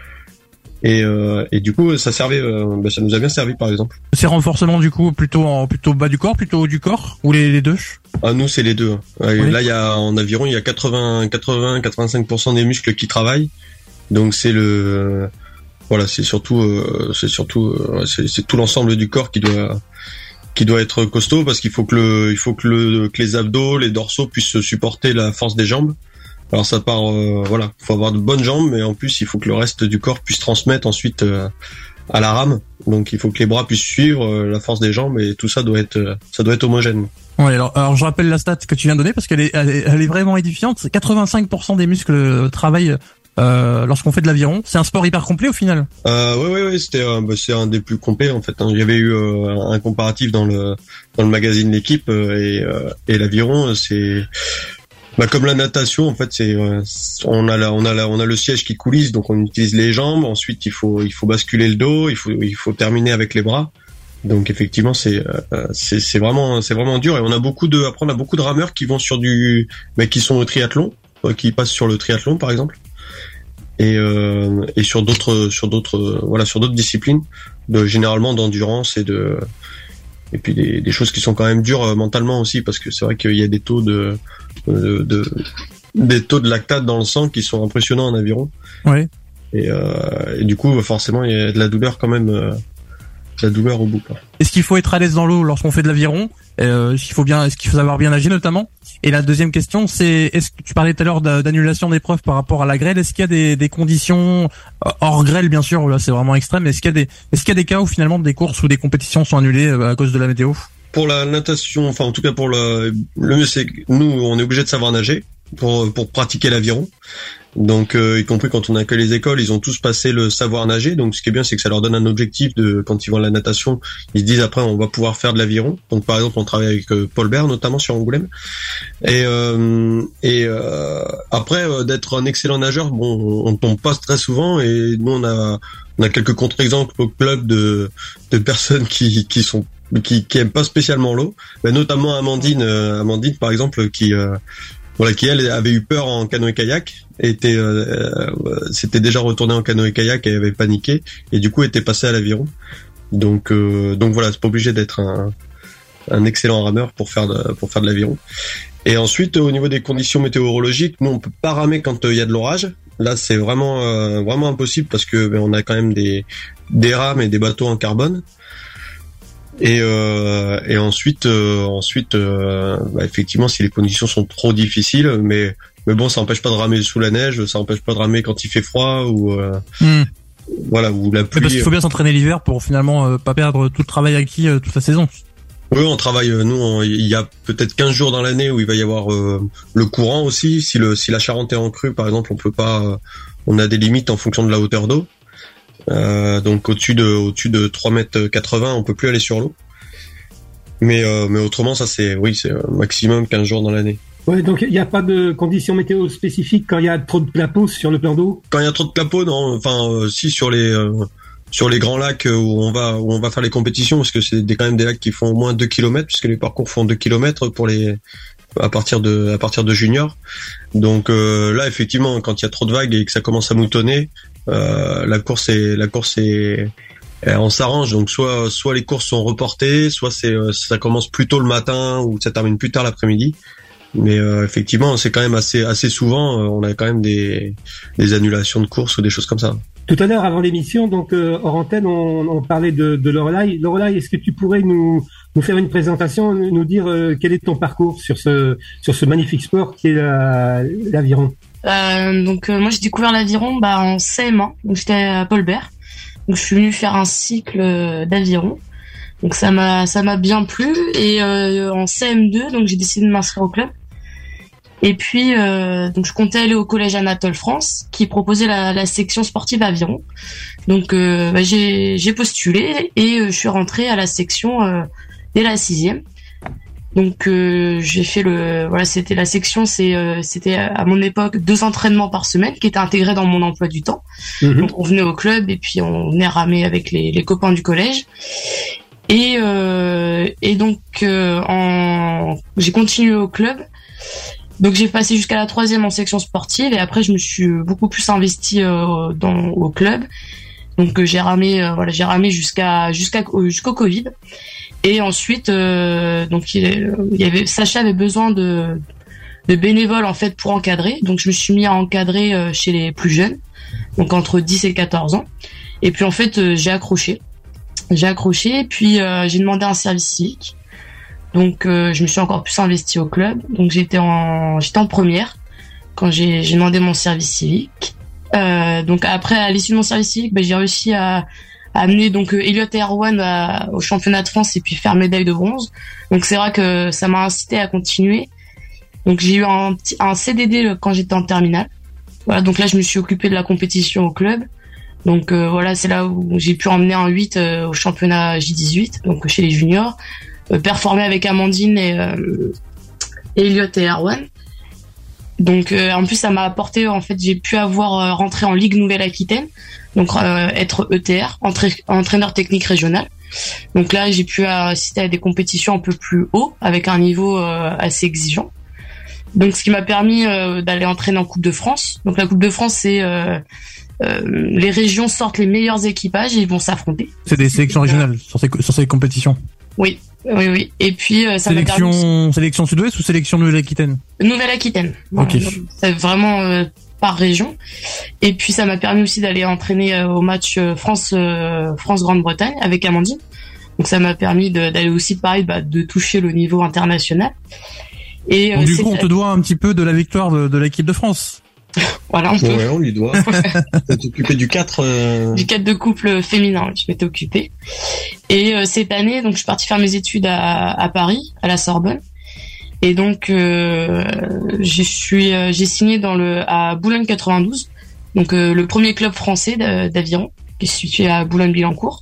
Speaker 6: Et, euh, et du coup, ça servait, euh, bah, ça nous a bien servi, par exemple.
Speaker 2: Ces renforcements, du coup, plutôt en plutôt bas du corps, plutôt haut du corps, ou les, les deux?
Speaker 6: Ah, nous, c'est les deux. Ouais,
Speaker 2: oui.
Speaker 6: Là, il y a en aviron, il y a quatre-vingts, quatre-vingts, quatre-vingt-cinq pour cent des muscles qui travaillent. Donc c'est le, euh, voilà, c'est surtout, euh, c'est surtout, euh, c'est, c'est tout l'ensemble du corps qui doit, qui doit être costaud parce qu'il faut que le, il faut que le, que les abdos, les dorsaux puissent supporter la force des jambes. Alors ça part, euh, voilà, faut avoir de bonnes jambes, mais en plus il faut que le reste du corps puisse transmettre ensuite euh, à la rame. Donc il faut que les bras puissent suivre euh, la force des jambes et tout ça doit être, euh, ça doit être homogène.
Speaker 2: Ouais, alors, alors je rappelle la stat que tu viens de donner parce qu'elle est, elle est, elle est vraiment édifiante. C'est quatre-vingt-cinq pour cent des muscles travaillent euh, lorsqu'on fait de l'aviron. C'est un sport hyper complet au final.
Speaker 6: Euh, ouais, ouais, ouais, c'était, euh, bah, c'est un des plus complets en fait. Hein. Il y avait eu euh, un comparatif dans le dans le magazine L'équipe euh, et euh, et l'aviron, c'est Bah comme la natation en fait, c'est euh, on a la, on a la, on a le siège qui coulisse, donc on utilise les jambes. Ensuite il faut il faut basculer le dos, il faut il faut terminer avec les bras. Donc effectivement c'est euh, c'est c'est vraiment c'est vraiment dur et on a beaucoup de après on a beaucoup de rameurs qui vont sur du mais qui sont au triathlon, euh, qui passent sur le triathlon par exemple et euh, et sur d'autres sur d'autres euh, voilà sur d'autres disciplines de généralement d'endurance et de et puis des des choses qui sont quand même dures euh, mentalement aussi parce que c'est vrai qu'il y a des taux de De, de des taux de lactate dans le sang qui sont impressionnants en aviron.
Speaker 2: Ouais.
Speaker 6: Et, euh, et du coup, forcément, il y a de la douleur quand même, euh, de la douleur au bout. Quoi.
Speaker 2: Est-ce qu'il faut être à l'aise dans l'eau lorsqu'on fait de l'aviron? euh, Est-ce qu'il faut bien, est-ce qu'il faut savoir bien nager notamment? Et la deuxième question, c'est est-ce que tu parlais tout à l'heure d'annulation d'épreuves par rapport à la grêle? Est-ce qu'il y a des, des conditions hors grêle, bien sûr, là c'est vraiment extrême. Est-ce qu'il y a des, est-ce qu'il y a des cas où finalement des courses ou des compétitions sont annulées à cause de la météo?
Speaker 6: Pour la natation, enfin en tout cas pour le, le mieux c'est que nous on est obligé de savoir nager pour pour pratiquer l'aviron. Donc euh, y compris quand on a que les écoles, ils ont tous passé le savoir nager. Donc ce qui est bien c'est que ça leur donne un objectif de quand ils vont à la natation, ils se disent après on va pouvoir faire de l'aviron. Donc par exemple on travaille avec euh, Paul Bert notamment sur Angoulême. Et euh, et euh, après euh, d'être un excellent nageur, bon on tombe pas très souvent et nous on a on a quelques contre-exemples au club de de personnes qui qui sont qui qui aiment pas spécialement l'eau, mais notamment Amandine euh, Amandine par exemple qui euh, voilà qui elle avait eu peur en canoë-kayak, était euh, euh, s'était déjà retournée en canoë-kayak et avait paniqué et du coup était passée à l'aviron. Donc euh, donc voilà, c'est pas obligé d'être un un excellent rameur pour faire de, pour faire de l'aviron. Et ensuite au niveau des conditions météorologiques, nous on peut pas ramer quand il euh, y a de l'orage. Là c'est vraiment euh, vraiment impossible parce que ben, on a quand même des des rames et des bateaux en carbone. Et, euh, et ensuite, euh, ensuite, euh, bah effectivement, si les conditions sont trop difficiles, mais mais bon, ça empêche pas de ramer sous la neige, ça empêche pas de ramer quand il fait froid ou euh,
Speaker 2: mmh.
Speaker 6: voilà ou la pluie.
Speaker 2: Mais parce qu'il faut bien s'entraîner l'hiver pour finalement euh, pas perdre tout le travail acquis euh, toute la saison.
Speaker 6: Oui, on travaille. Nous, il y a peut-être quinze jours dans l'année où il va y avoir euh, le courant aussi. Si le si la Charente est en crue, par exemple, on peut pas. Euh, on a des limites en fonction de la hauteur d'eau. Euh, donc au-dessus de au-dessus de trois mètres quatre-vingts, on peut plus aller sur l'eau. Mais euh, mais autrement ça c'est oui, c'est maximum quinze jours dans l'année.
Speaker 5: Ouais, donc il n'y a pas de conditions météo spécifiques quand il y a trop de clapots sur le plan d'eau.
Speaker 6: Quand il y a trop de clapots, non, enfin euh, si sur les euh, sur les grands lacs où on va où on va faire les compétitions parce que c'est des, quand même des lacs qui font au moins deux kilomètres puisque les parcours font deux kilomètres pour les à partir de à partir de junior. Donc euh, là effectivement quand il y a trop de vagues et que ça commence à moutonner, Euh, la course est la course est on s'arrange donc soit soit les courses sont reportées, soit c'est ça commence plus tôt le matin ou ça termine plus tard l'après-midi. Mais euh, effectivement, c'est quand même assez assez souvent euh, on a quand même des des annulations de courses ou des choses comme ça.
Speaker 5: Tout à l'heure avant l'émission, donc euh, hors antenne, on, on parlait de, de Lorelai. Lorelai, est-ce que tu pourrais nous nous faire une présentation, nous dire euh, quel est ton parcours sur ce sur ce magnifique sport qui est la, l'aviron?
Speaker 7: Euh, donc euh, moi j'ai découvert l'aviron bah en C M un, donc j'étais à Paul Bert, donc je suis venue faire un cycle d'aviron, donc ça m'a ça m'a bien plu et euh, en C M deux donc j'ai décidé de m'inscrire au club et puis euh, donc je comptais aller au collège Anatole France qui proposait la, la section sportive aviron, donc euh, bah, j'ai j'ai postulé et euh, je suis rentrée à la section euh, dès la sixième. Donc euh, j'ai fait le voilà, c'était la section, c'est euh, c'était à mon époque deux entraînements par semaine qui étaient intégrés dans mon emploi du temps. Mmh. Donc on venait au club et puis on venait ramer avec les, les copains du collège. Et euh, et donc euh, en j'ai continué au club. Donc j'ai passé jusqu'à la troisième en section sportive et après je me suis beaucoup plus investie euh, dans au club. Donc euh, j'ai ramé euh, voilà, j'ai ramé jusqu'à jusqu'à jusqu'au Covid. Et ensuite, euh, donc il, il y avait Sacha avait besoin de, de bénévoles en fait pour encadrer. Donc je me suis mis à encadrer euh, chez les plus jeunes, donc entre dix et quatorze ans. Et puis en fait, euh, j'ai accroché, j'ai accroché. Puis euh, j'ai demandé un service civique. Donc euh, je me suis encore plus investie au club. Donc j'étais en j'étais en première quand j'ai j'ai demandé mon service civique. Euh, donc après à l'issue de mon service civique, bah, j'ai réussi à amener donc Elliot et Erwan à, au championnat de France et puis faire médaille de bronze. Donc c'est vrai que ça m'a incité à continuer. Donc j'ai eu un, petit, un C D D quand j'étais en terminale. Voilà, donc là je me suis occupée de la compétition au club. Donc euh, voilà, c'est là où j'ai pu emmener un huit euh, au championnat J dix-huit, donc chez les juniors, euh, performer avec Amandine et euh, Elliot et Erwan. Donc euh, en plus ça m'a apporté, en fait j'ai pu avoir euh, rentré en Ligue Nouvelle-Aquitaine, donc euh, être E T R, entra- entraîneur technique régional. Donc là j'ai pu assister à des compétitions un peu plus haut avec un niveau euh, assez exigeant. Donc ce qui m'a permis euh, d'aller entraîner en Coupe de France. Donc la Coupe de France c'est euh, euh, les régions sortent les meilleurs équipages et ils vont s'affronter.
Speaker 2: C'est des sélections régionales sur ces sur ces compétitions.
Speaker 7: Oui. Oui, oui. Et puis, euh, ça
Speaker 2: sélection,
Speaker 7: m'a permis...
Speaker 2: sélection Sud-Ouest ou sélection Nouvelle-Aquitaine?
Speaker 7: Nouvelle-Aquitaine.
Speaker 2: Ok.
Speaker 7: Voilà. C'est vraiment euh, par région. Et puis, ça m'a permis aussi d'aller entraîner euh, au match euh, France, euh, France-Grande-Bretagne avec Amandine. Donc, ça m'a permis de, d'aller aussi, pareil, bah, de toucher le niveau international. Et
Speaker 2: donc,
Speaker 7: euh,
Speaker 2: du
Speaker 7: c'est...
Speaker 2: coup, on te doit un petit peu de la victoire de, de l'équipe de France.
Speaker 7: Voilà, on peut.
Speaker 6: Ouais, on lui doit. On s'est occupé du quatre. Euh...
Speaker 7: Du quatre de couple féminin, je m'étais occupée. Et euh, cette année, donc je suis partie faire mes études à, à Paris, à la Sorbonne. Et donc euh, je suis, euh, j'ai signé dans le à Boulogne quatre-vingt-douze, donc euh, le premier club français d'aviron qui est situé à Boulogne-Billancourt.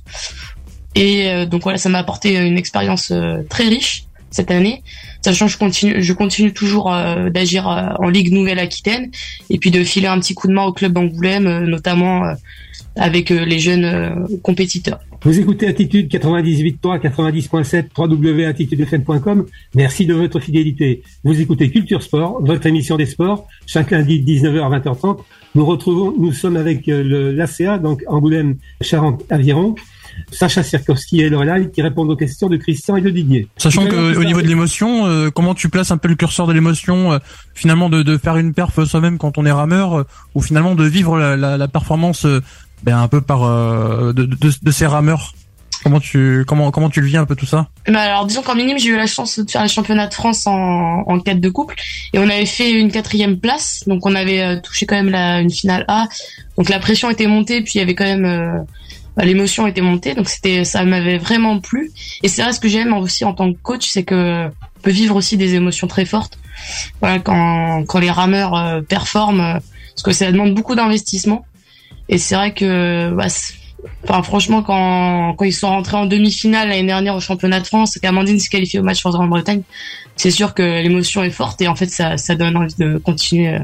Speaker 7: Et euh, donc voilà, ça m'a apporté une expérience euh, très riche cette année, sachant que je continue, je continue toujours euh, d'agir euh, en Ligue Nouvelle-Aquitaine et puis de filer un petit coup de main au club d'Angoulême, euh, notamment euh, avec euh, les jeunes euh, compétiteurs.
Speaker 5: Vous écoutez Attitude quatre-vingt-dix-huit point trois, quatre-vingt-dix point sept, w w w point attitude f m point com. Merci de votre fidélité. Vous écoutez Culture Sport, votre émission des sports, chaque lundi de dix-neuf heures à vingt heures trente. Nous retrouvons, nous sommes avec euh, le, l'A C A, donc Angoulême Charente Aviron. Sacha Sierkowski et Lorelai qui répondent aux questions de Christian et de Didier.
Speaker 2: Sachant que au niveau de l'émotion, euh, comment tu places un peu le curseur de l'émotion, euh, finalement de, de faire une perf soi-même quand on est rameur, euh, ou finalement de vivre la, la, la performance euh, ben un peu par euh, de, de, de ces rameurs. Comment tu comment comment tu le vis un peu tout ça?
Speaker 7: Bah alors disons qu'en minime j'ai eu la chance de faire les championnats de France en en quatre de couple et on avait fait une quatrième place, donc on avait euh, touché quand même la une finale A, donc la pression était montée puis il y avait quand même euh, l'émotion était montée, donc c'était, ça m'avait vraiment plu. Et c'est vrai, ce que j'aime aussi en tant que coach, c'est que on peut vivre aussi des émotions très fortes. Voilà, quand quand les rameurs euh, performent, euh, parce que ça demande beaucoup d'investissement. Et c'est vrai que, bah, enfin franchement, quand quand ils sont rentrés en demi-finale l'année dernière au championnat de France, qu'Amandine s'est qualifiée au match France Grande-Bretagne, c'est sûr que l'émotion est forte et en fait ça ça donne envie de continuer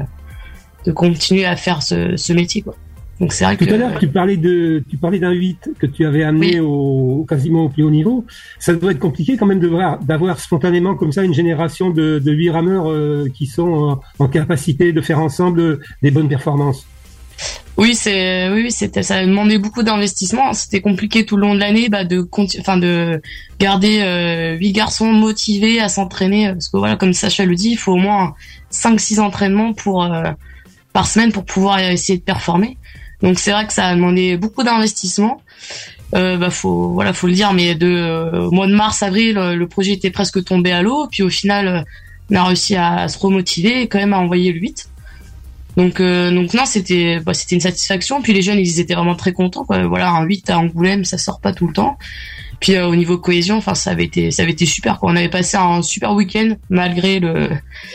Speaker 7: de continuer à faire ce ce métier, quoi. Donc c'est vrai
Speaker 5: Tout
Speaker 7: que,
Speaker 5: à l'heure, tu parlais de, tu parlais d'un huit que tu avais amené oui. au, quasiment au plus haut niveau. Ça doit être compliqué quand même de voir, d'avoir spontanément comme ça une génération de, de huit rameurs euh, qui sont en, en capacité de faire ensemble des bonnes performances.
Speaker 7: Oui, c'est, oui, c'était, ça demandait beaucoup d'investissement. C'était compliqué tout le long de l'année, bah, de, enfin, de garder euh, huit garçons motivés à s'entraîner, parce que voilà, comme Sacha le dit, il faut au moins cinq, six entraînements pour euh, par semaine pour pouvoir essayer de performer. Donc c'est vrai que ça a demandé beaucoup d'investissement. Euh, bah faut voilà faut le dire, mais de euh, au mois de mars avril le, le projet était presque tombé à l'eau, puis au final euh, on a réussi à, à se remotiver et quand même à envoyer le huit. Donc euh, donc non, c'était bah, c'était une satisfaction. Puis les jeunes ils étaient vraiment très contents, quoi. Voilà, un huit à Angoulême, ça sort pas tout le temps. Puis euh, au niveau cohésion, enfin ça avait été ça avait été super, quoi. On avait passé un super week-end malgré le,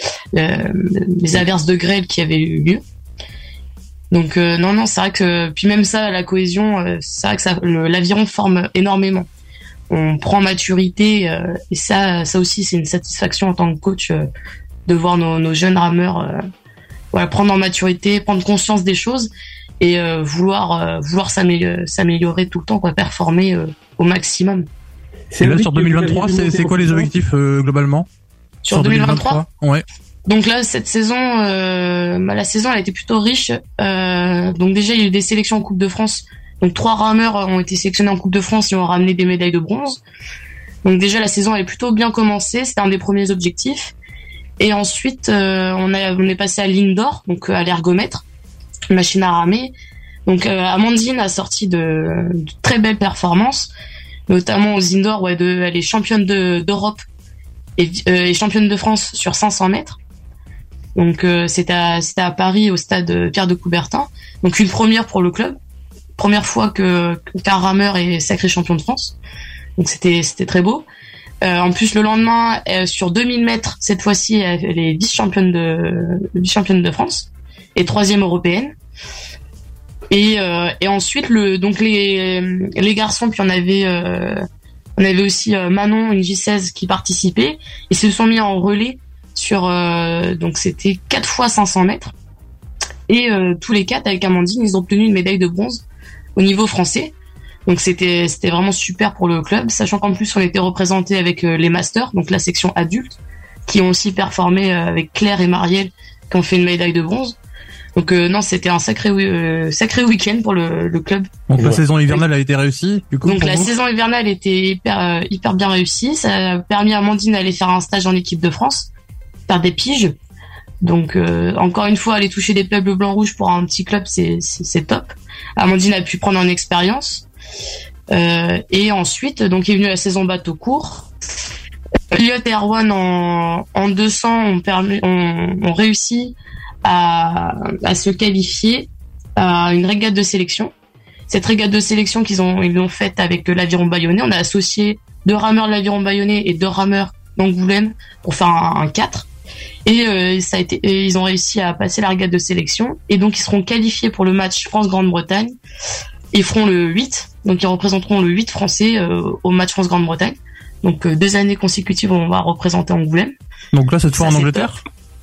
Speaker 7: le les averses de grêle qui avaient eu lieu. Donc euh, non non, c'est vrai que puis même ça, la cohésion, euh, c'est vrai que ça le, l'aviron forme énormément. on prend maturité euh, et ça, ça aussi c'est une satisfaction en tant que coach euh, de voir nos, nos jeunes rameurs euh, voilà, prendre en maturité, prendre conscience des choses et euh, vouloir euh, vouloir s'améliorer, s'améliorer tout le temps, quoi, performer euh, au maximum.
Speaker 2: Et là sur deux mille vingt-trois, c'est, c'est quoi les objectifs euh, globalement
Speaker 7: sur, sur deux mille vingt-trois?
Speaker 2: Ouais.
Speaker 7: Donc là, cette saison, euh, bah, la saison elle a été plutôt riche. Euh, donc déjà, il y a eu des sélections en Coupe de France. Donc trois rameurs ont été sélectionnés en Coupe de France et ont ramené des médailles de bronze. Donc déjà, la saison elle est plutôt bien commencée. C'était un des premiers objectifs. Et ensuite, euh, on, a, on est passé à l'indoor, donc à l'ergomètre, machine à ramer. Donc euh, Amandine a sorti de, de très belles performances, notamment aux indoor où elle, de, elle est championne de, d'Europe et, euh, et championne de France sur cinq cents mètres. Donc euh, c'était, à, c'était à Paris au stade Pierre de Coubertin. Donc une première pour le club, première fois que qu'un rameur est sacré champion de France. Donc c'était c'était très beau. Euh, en plus le lendemain euh, sur deux mille mètres, cette fois-ci elle est vice-championne de vice-championne de France et troisième européenne. Et euh, et ensuite le donc les les garçons, puis on avait euh, on avait aussi euh, Manon, une J seize qui participait et se sont mis en relais sur euh, donc c'était quatre fois cinq cents mètres et euh, tous les quatre avec Amandine ils ont obtenu une médaille de bronze au niveau français. Donc c'était c'était vraiment super pour le club, sachant qu'en plus on était représenté avec euh, les masters, donc la section adulte, qui ont aussi performé euh, avec Claire et Marielle, qui ont fait une médaille de bronze. Donc euh, non, c'était un sacré euh, sacré week-end pour le, le club.
Speaker 2: Donc la saison hivernale a été réussie, du coup.
Speaker 7: Donc la
Speaker 2: vous
Speaker 7: saison hivernale était hyper euh, hyper bien réussie. Ça a permis à Amandine d'aller faire un stage en équipe de France, faire des piges. Donc euh, encore une fois, aller toucher des clubs blanc rouge pour un petit club, c'est c'est, c'est top. Amandine a pu prendre en expérience. Euh, et ensuite, donc est venue la saison bateau court. Elliot et Erwan en, en deux cents ont, permis, ont, ont réussi à, à se qualifier à une régate de sélection. Cette régate de sélection qu'ils ont ils l'ont faite avec l'Aviron Bayonnais. On a associé deux rameurs de l'Aviron Bayonnais et deux rameurs d'Angoulême pour faire un, un quatre. Et euh, ça a été, et ils ont réussi à passer la régate de sélection. Et donc ils seront qualifiés pour le match France-Grande-Bretagne. Ils feront le huit, donc ils représenteront le huit français euh, au match France-Grande-Bretagne. Donc euh, deux années consécutives, on va représenter Angoulême.
Speaker 2: Donc là, cette fois ça, en Angleterre.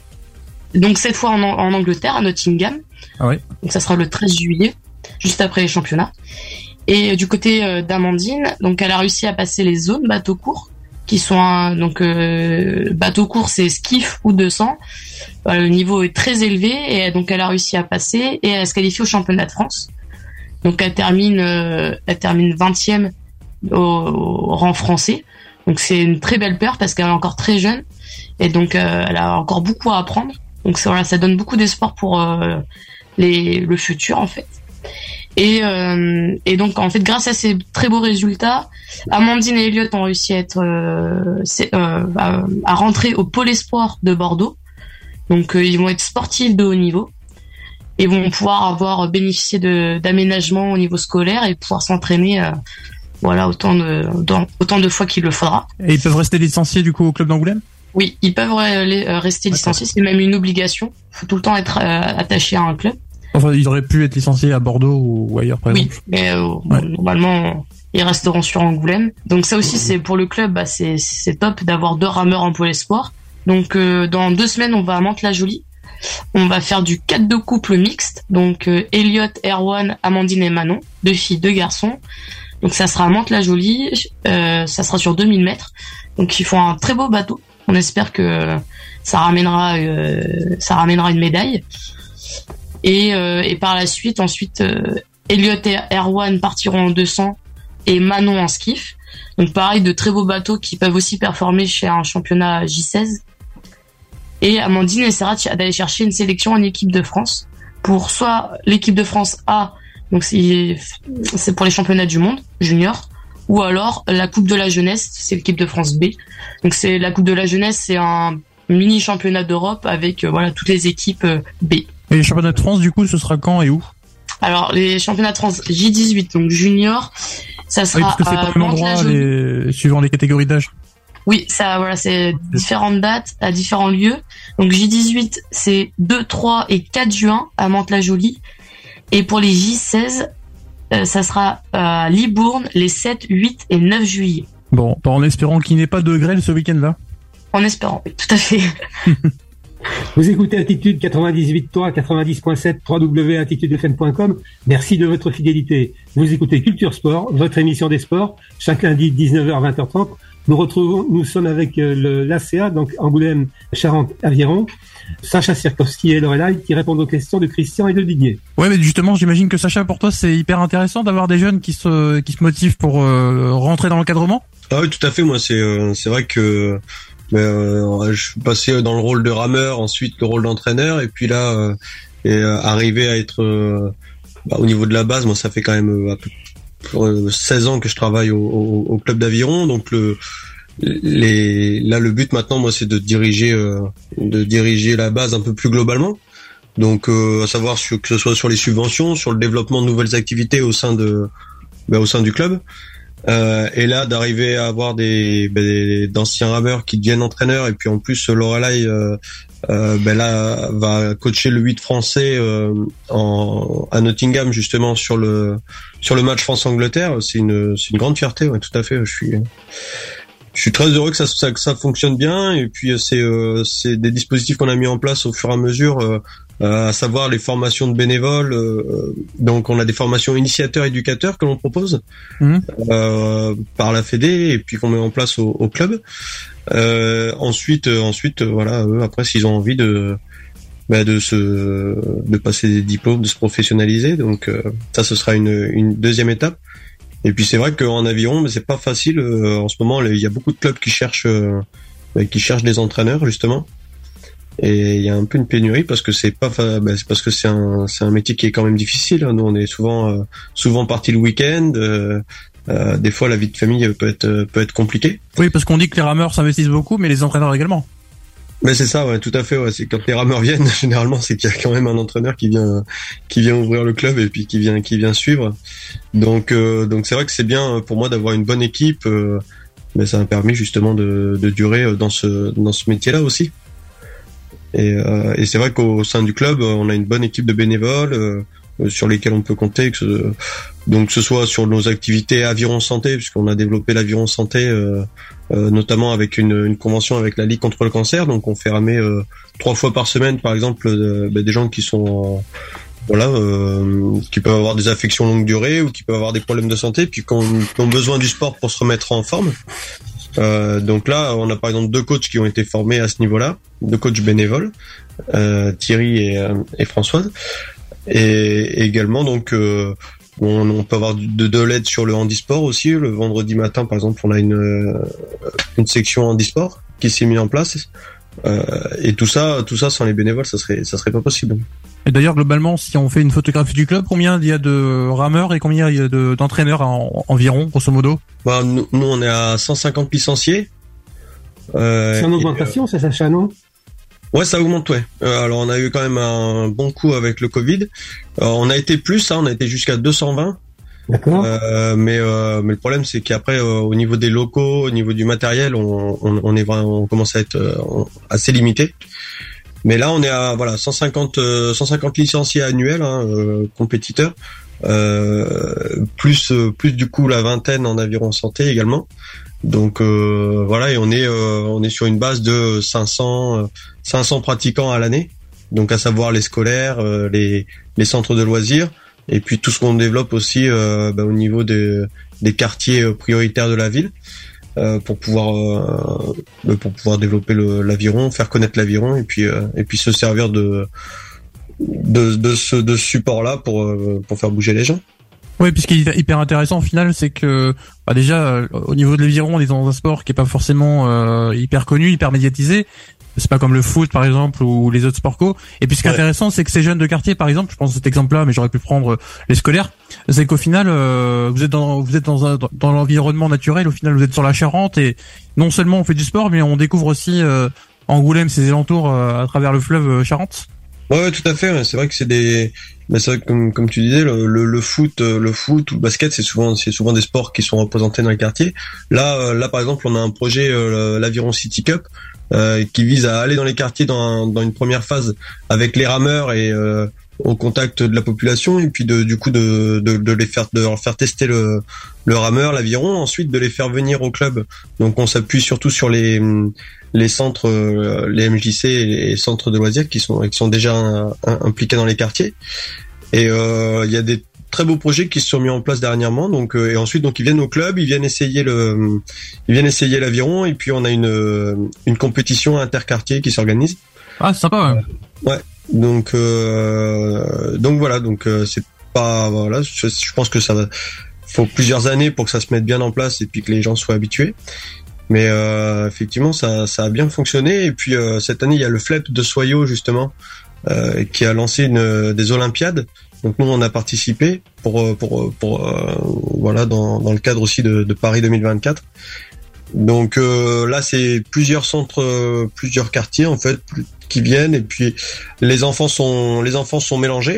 Speaker 7: Donc cette fois en, en Angleterre, à Nottingham.
Speaker 2: Ah oui.
Speaker 7: Donc ça sera le treize juillet, juste après les championnats. Et euh, du côté euh, d'Amandine, donc elle a réussi à passer les zones bateau court, qui sont un, donc euh, bateau court, c'est skiff ou deux cents. Euh, le niveau est très élevé et donc elle a réussi à passer et à se qualifier au championnat de France. Donc elle termine, euh, elle termine vingtième au, au rang français. Donc c'est une très belle paire parce qu'elle est encore très jeune et donc euh, elle a encore beaucoup à apprendre. Donc ça, voilà, ça donne beaucoup d'espoir pour euh, les, le futur en fait. Et, euh, et donc en fait grâce à ces très beaux résultats, Amandine et Elliot ont réussi à être euh, euh, à, à rentrer au Pôle Espoir de Bordeaux. Donc euh, ils vont être sportifs de haut niveau. Et vont pouvoir avoir bénéficié de d'aménagements au niveau scolaire et pouvoir s'entraîner euh, voilà autant de dans, autant de fois qu'il le faudra.
Speaker 2: Et ils peuvent rester licenciés du coup au club d'Angoulême ?
Speaker 7: Oui, ils peuvent euh, rester licenciés, c'est même une obligation. Il faut tout le temps être euh, attaché à un club.
Speaker 2: Enfin, ils auraient pu être licenciés à Bordeaux ou ailleurs par exemple.
Speaker 7: Oui, mais euh,
Speaker 2: ouais.
Speaker 7: bon, normalement ils resteront sur Angoulême. Donc ça aussi c'est pour le club, bah, c'est c'est top d'avoir deux rameurs en Pôle Espoir. Donc euh, dans deux semaines on va à Mantes-la-Jolie. On va faire du quatre de couple mixte, donc euh, Elliot, Erwan, Amandine et Manon, deux filles, deux garçons. Donc ça sera à Mantes-la-Jolie, euh, ça sera sur deux mille mètres. Donc ils font un très beau bateau. On espère que ça ramènera, euh, ça ramènera une médaille. Et, euh, et par la suite, ensuite, euh, Elliot et Erwan partiront en deux cents et Manon en skiff. Donc pareil, de très beaux bateaux qui peuvent aussi performer chez un championnat J seize. Et Amandine essaiera d'aller chercher une sélection en équipe de France pour soit l'équipe de France A, donc c'est, c'est pour les championnats du monde junior, ou alors la Coupe de la jeunesse, c'est l'équipe de France B. Donc c'est la Coupe de la jeunesse, c'est un mini championnat d'Europe avec euh, voilà toutes les équipes euh, B.
Speaker 2: Et les championnats de France du coup, ce sera quand et où ?
Speaker 7: Alors les championnats de France J dix-huit, donc junior, ça sera.
Speaker 2: Oui, parce que c'est pas le même endroit les... suivant les catégories d'âge.
Speaker 7: Oui, ça, voilà, c'est différentes dates à différents lieux. Donc J dix-huit, c'est deux, trois et quatre juin à Mantes-la-Jolie. Et pour les J seize, euh, ça sera à Libourne les sept, huit et neuf juillet.
Speaker 2: Bon, en espérant qu'il n'y ait pas de grêle ce week-end-là.
Speaker 7: En espérant, oui, tout à fait.
Speaker 5: Vous écoutez Attitude quatre-vingt-dix-huit point trois, quatre-vingt-dix point sept, w w w point attitude f m point com. Merci de votre fidélité. Vous écoutez Culture Sport, votre émission des sports, chaque lundi dix-neuf heures vingt heures trente. Nous retrouvons, nous sommes avec le, l'A C A, donc Angoulême Charente-Aviron, Sacha Sierkowski et Lorelai qui répondent aux questions de Christian et de Didier.
Speaker 2: Ouais, mais justement, j'imagine que Sacha, pour toi, c'est hyper intéressant d'avoir des jeunes qui se, qui se motivent pour euh, rentrer dans l'encadrement.
Speaker 6: Ah oui, tout à fait. Moi, c'est, euh, c'est vrai que Mais euh, je suis passé dans le rôle de rameur, ensuite le rôle d'entraîneur, et puis là, euh, et, euh, arriver à être euh, bah, au niveau de la base, moi ça fait quand même euh, à peu près seize ans que je travaille au, au, au club d'Aviron, donc le, les, là le but maintenant, moi, c'est de diriger, euh, de diriger la base un peu plus globalement. Donc, euh, à savoir sur, que ce soit sur les subventions, sur le développement de nouvelles activités au sein de, bah, au sein du club. Euh, et là, d'arriver à avoir des, ben, des d'anciens rameurs qui deviennent entraîneurs, et puis en plus Lorelai euh, euh, ben là va coacher le huit français euh, en, à Nottingham justement sur le sur le match France-Angleterre. C'est une c'est une grande fierté, ouais, tout à fait. Je suis je suis très heureux que ça ça, que ça fonctionne bien, et puis c'est euh, c'est des dispositifs qu'on a mis en place au fur et à mesure. Euh, Euh, à savoir les formations de bénévoles. Euh, donc on a des formations initiateurs éducateurs que l'on propose mmh. euh, par la Fédé, et puis qu'on met en place au, au club. Euh, ensuite, euh, ensuite, euh, voilà, eux, après s'ils ont envie de bah, de se de passer des diplômes, de se professionnaliser. Donc euh, ça, ce sera une une deuxième étape. Et puis c'est vrai qu'en aviron, mais c'est pas facile euh, en ce moment. Il y a beaucoup de clubs qui cherchent euh, qui cherchent des entraîneurs justement. Et il y a un peu une pénurie parce que c'est pas, bah, c'est parce que c'est un, c'est un métier qui est quand même difficile. Nous, on est souvent, euh, souvent partis le week-end. Euh, euh, des fois, la vie de famille peut être, peut être compliquée.
Speaker 2: Oui, parce qu'on dit que les rameurs s'investissent beaucoup, mais les entraîneurs également.
Speaker 6: Mais c'est ça, ouais, tout à fait. Ouais. C'est quand les rameurs viennent, généralement, c'est qu'il y a quand même un entraîneur qui vient, qui vient ouvrir le club et puis qui vient, qui vient suivre. Donc, euh, donc c'est vrai que c'est bien pour moi d'avoir une bonne équipe. Euh, mais ça m'a permis justement de, de durer dans ce, dans ce métier-là aussi. Et, euh, et c'est vrai qu'au sein du club, on a une bonne équipe de bénévoles euh, sur lesquels on peut compter, que ce, donc que ce soit sur nos activités aviron santé, puisqu'on a développé l'aviron santé, euh, euh, notamment avec une, une convention avec la Ligue contre le cancer. Donc on fait ramer euh, trois fois par semaine, par exemple, euh, bah, des gens qui sont en, voilà, euh, qui peuvent avoir des affections longue durée ou qui peuvent avoir des problèmes de santé, puis qui ont, qui ont besoin du sport pour se remettre en forme. Euh, donc là, on a par exemple deux coachs qui ont été formés à ce niveau-là, deux coachs bénévoles, euh, Thierry et, euh, et Françoise, et, et également donc euh, on, on peut avoir de, de l'aide sur le handisport aussi. Le vendredi matin, par exemple, on a une une section handisport qui s'est mise en place, euh, et tout ça, tout ça sans les bénévoles, ça serait ça serait pas possible.
Speaker 2: Et d'ailleurs, globalement, si on fait une photographie du club, combien il y a de rameurs et combien il y a de, d'entraîneurs en, environ, grosso modo?
Speaker 6: Bah, nous, nous, on est à cent cinquante licenciés.
Speaker 5: Euh, c'est en augmentation, euh, ça, Sacha, non?
Speaker 6: Ouais, ça augmente, ouais. Euh, alors, on a eu quand même un bon coup avec le Covid. Euh, on a été plus, hein, on a été jusqu'à deux cent vingt.
Speaker 5: D'accord.
Speaker 6: Euh, mais, euh, mais le problème, c'est qu'après, euh, au niveau des locaux, au niveau du matériel, on, on, on est vraiment, on commence à être euh, assez limité. Mais là, on est à voilà cent cinquante, cent cinquante licenciés annuels, hein, euh, compétiteurs, euh, plus plus du coup la vingtaine en aviron santé également. Donc euh, voilà, et on est euh, on est sur une base de cinq cents pratiquants à l'année. Donc à savoir les scolaires, euh, les les centres de loisirs, et puis tout ce qu'on développe aussi euh, bah, au niveau des des quartiers prioritaires de la ville. Euh, pour pouvoir euh, pour pouvoir développer le, l'aviron, faire connaître l'aviron, et puis euh, et puis se servir de de de ce de ce support là pour euh, pour faire bouger les gens.
Speaker 2: Oui, puis ce qui est hyper intéressant au final, c'est que bah déjà euh, au niveau de l'aviron, on est dans un sport qui est pas forcément euh, hyper connu, hyper médiatisé. C'est pas comme le foot par exemple ou les autres sports co. Et puis ce qui est ouais. intéressant, c'est que ces jeunes de quartier, par exemple, je pense à cet exemple-là, mais j'aurais pu prendre les scolaires, c'est qu'au final euh, vous êtes dans vous êtes dans un, dans l'environnement naturel. Au final, vous êtes sur la Charente, et non seulement on fait du sport, mais on découvre aussi euh, Angoulême, ses alentours euh, à travers le fleuve Charente.
Speaker 6: Ouais, ouais, tout à fait. C'est vrai que c'est des, mais c'est vrai que comme comme tu disais, le, le, le foot, le foot ou le basket, c'est souvent c'est souvent des sports qui sont représentés dans les quartiers. Là, là par exemple, on a un projet, euh, l'Aviron City Cup. Euh, qui vise à aller dans les quartiers dans, dans une première phase avec les rameurs et, euh, au contact de la population et puis de, du coup de, de, de les faire, de leur faire tester le, le rameur, l'aviron, ensuite de les faire venir au club. Donc on s'appuie surtout sur les, les centres, les M J C et les centres de loisirs qui sont, qui sont déjà un, un, impliqués dans les quartiers. Et euh, il y a des très beaux projets qui se sont mis en place dernièrement. Donc euh, et ensuite donc ils viennent au club, ils viennent essayer le, ils viennent essayer l'aviron et puis on a une, une compétition interquartier qui s'organise.
Speaker 2: Ah, c'est sympa. Ouais.
Speaker 6: Ouais. Donc euh, donc voilà, donc euh, c'est pas voilà, je, je pense que ça va faut plusieurs années pour que ça se mette bien en place et puis que les gens soient habitués. Mais euh, effectivement ça ça a bien fonctionné et puis euh, cette année il y a le F L E P de Soyaux justement euh, qui a lancé une des Olympiades. Donc nous on a participé pour pour pour euh, voilà dans dans le cadre aussi de, de Paris deux mille vingt-quatre. Donc euh, là c'est plusieurs centres, euh, plusieurs quartiers en fait plus, qui viennent et puis les enfants sont les enfants sont mélangés.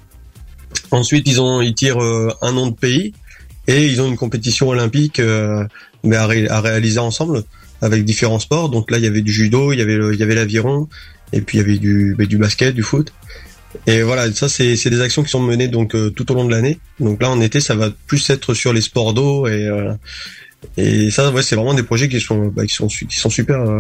Speaker 6: Ensuite ils ont ils tirent euh, un nom de pays et ils ont une compétition olympique euh, mais à, ré, à réaliser ensemble avec différents sports. Donc là il y avait du judo, il y avait le, il y avait l'aviron et puis il y avait du du basket, du foot. Et voilà, ça c'est c'est des actions qui sont menées donc euh, tout au long de l'année. Donc là en été ça va plus être sur les sports d'eau et euh, et ça ouais c'est vraiment des projets qui sont bah, qui sont qui sont super euh,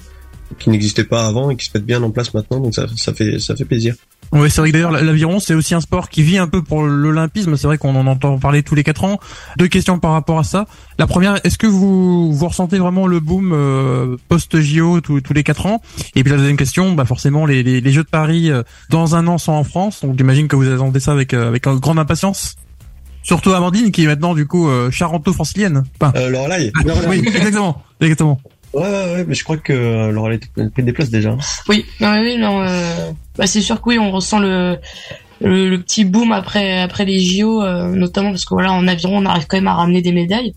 Speaker 6: qui n'existaient pas avant et qui se mettent bien en place maintenant, donc ça ça fait ça fait plaisir.
Speaker 2: Oui, c'est vrai que d'ailleurs l'aviron c'est aussi un sport qui vit un peu pour l'olympisme, c'est vrai qu'on en entend parler tous les quatre ans. Deux questions par rapport à ça. La première, est-ce que vous vous ressentez vraiment le boom euh, post-J O tous tous les quatre ans? Et puis la deuxième question, bah forcément les les, les Jeux de Paris euh, dans un an sont en France, donc j'imagine que vous attendez ça avec euh, avec grande impatience. Surtout Amandine qui est maintenant du coup euh, charento-francilienne. Enfin,
Speaker 6: euh, Lorelai.
Speaker 2: Oui, exactement, exactement.
Speaker 6: Ouais, ouais, ouais, mais je crois que Lorelai a pris des places déjà.
Speaker 7: Oui, non, oui, non. Euh, bah c'est sûr que oui, on ressent le, le le petit boom après après les J O, euh, notamment parce que voilà en aviron on arrive quand même à ramener des médailles.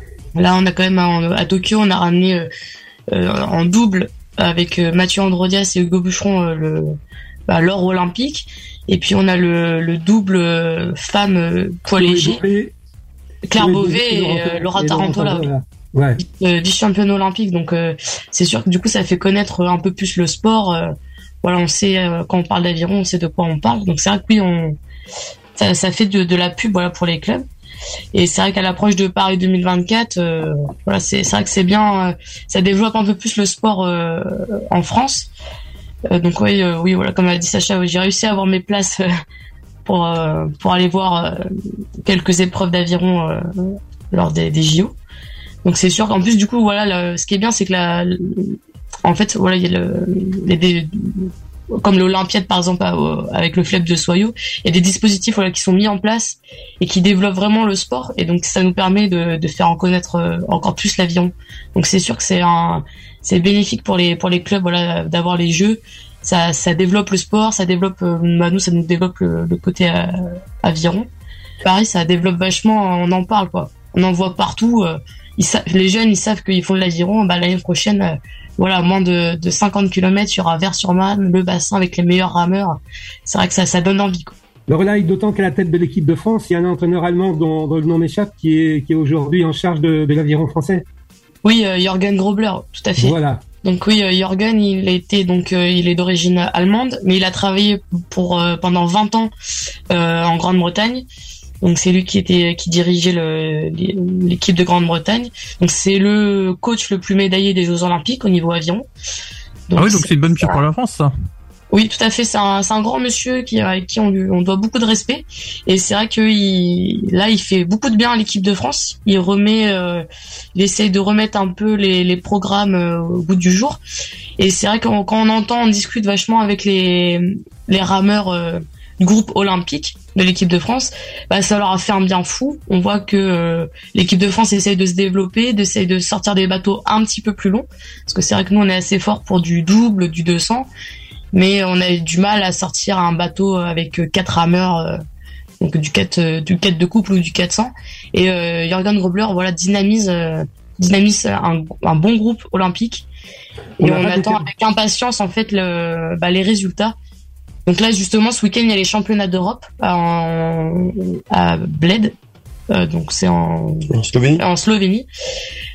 Speaker 7: Là on a quand même à, à Tokyo on a ramené euh, euh, en double avec euh, Mathieu Androdias et Hugo Boucheron euh, le bah, l'or olympique. Et puis on a le, le double euh, femme euh, poids léger, Claire Beauvais et euh, Laura Tarantola,
Speaker 5: ouais.
Speaker 7: euh, vice-championne olympique. Donc euh, c'est sûr que du coup ça fait connaître un peu plus le sport. Euh, voilà, on sait euh, quand on parle d'aviron, on sait de quoi on parle. Donc c'est vrai que oui, on ça, ça fait de, de la pub voilà pour les clubs. Et c'est vrai qu'à l'approche de Paris deux mille vingt-quatre, euh, voilà, c'est c'est vrai que c'est bien, euh, ça développe un peu plus le sport euh, en France. Euh, donc oui, euh, oui, voilà, comme l'a dit Sacha, oui, j'ai réussi à avoir mes places euh, pour euh, pour aller voir euh, quelques épreuves d'aviron euh, lors des, des J O. Donc c'est sûr qu'en plus du coup, voilà, le, ce qui est bien, c'est que la, le, en fait, voilà, il y a le, les, des, comme l'Olympiade par exemple avec le F L E P de Soyaux, il y a des dispositifs voilà qui sont mis en place et qui développent vraiment le sport et donc ça nous permet de, de faire en connaître encore plus l'aviron. Donc c'est sûr que c'est un c'est bénéfique pour les pour les clubs voilà d'avoir les jeux. Ça ça développe le sport, ça développe bah nous ça nous développe le, le côté euh, aviron. Pareil, ça développe vachement, on en parle quoi. On en voit partout. Euh, ils sa- les jeunes ils savent qu'ils font de l'aviron. Bah l'année prochaine. Euh, Voilà, moins de, de cinquante kilomètres, il y aura Vers-sur-Marne, le bassin avec les meilleurs rameurs. C'est vrai que ça, ça donne envie, quoi.
Speaker 5: Lorelai, d'autant qu'à la tête de l'équipe de France, il y a un entraîneur allemand dont, dont le nom m'échappe, qui est, qui est aujourd'hui en charge de, de l'aviron français.
Speaker 7: Oui, euh, Jürgen Grobler, tout à fait.
Speaker 5: Voilà.
Speaker 7: Donc oui, euh, Jürgen, il a été donc euh, il est d'origine allemande, mais il a travaillé pour euh, pendant vingt ans euh, en Grande-Bretagne. Donc c'est lui qui était qui dirigeait le, l'équipe de Grande-Bretagne. Donc c'est le coach le plus médaillé des Jeux Olympiques au niveau aviron.
Speaker 2: Donc, ah oui, donc c'est, c'est une bonne pire pour la France, ça.
Speaker 7: Oui, tout à fait. C'est un, c'est un grand monsieur qui, avec qui on, lui, on doit beaucoup de respect. Et c'est vrai que il, là, il fait beaucoup de bien à l'équipe de France. Il remet, euh, il essaye de remettre un peu les, les programmes euh, au bout du jour. Et c'est vrai que quand on entend, on discute vachement avec les, les rameurs euh, du groupe olympique de l'équipe de France, bah ça leur a fait un bien fou. On voit que euh, l'équipe de France essaye de se développer, d'essayer de sortir des bateaux un petit peu plus longs. Parce que c'est vrai que nous, on est assez fort pour du double, du deux cents. Mais on a eu du mal à sortir un bateau avec quatre rameurs, euh, donc du quatre, euh, du quatre de couple ou du quatre cents. Et euh, Jürgen Grobler, voilà, dynamise, euh, dynamise un, un bon groupe olympique. Et on, on attend avec impatience en fait le, bah, les résultats. Donc là, justement, ce week-end, il y a les championnats d'Europe en, à Bled. Euh, donc c'est en,
Speaker 6: en Slovénie.
Speaker 7: En Slovénie.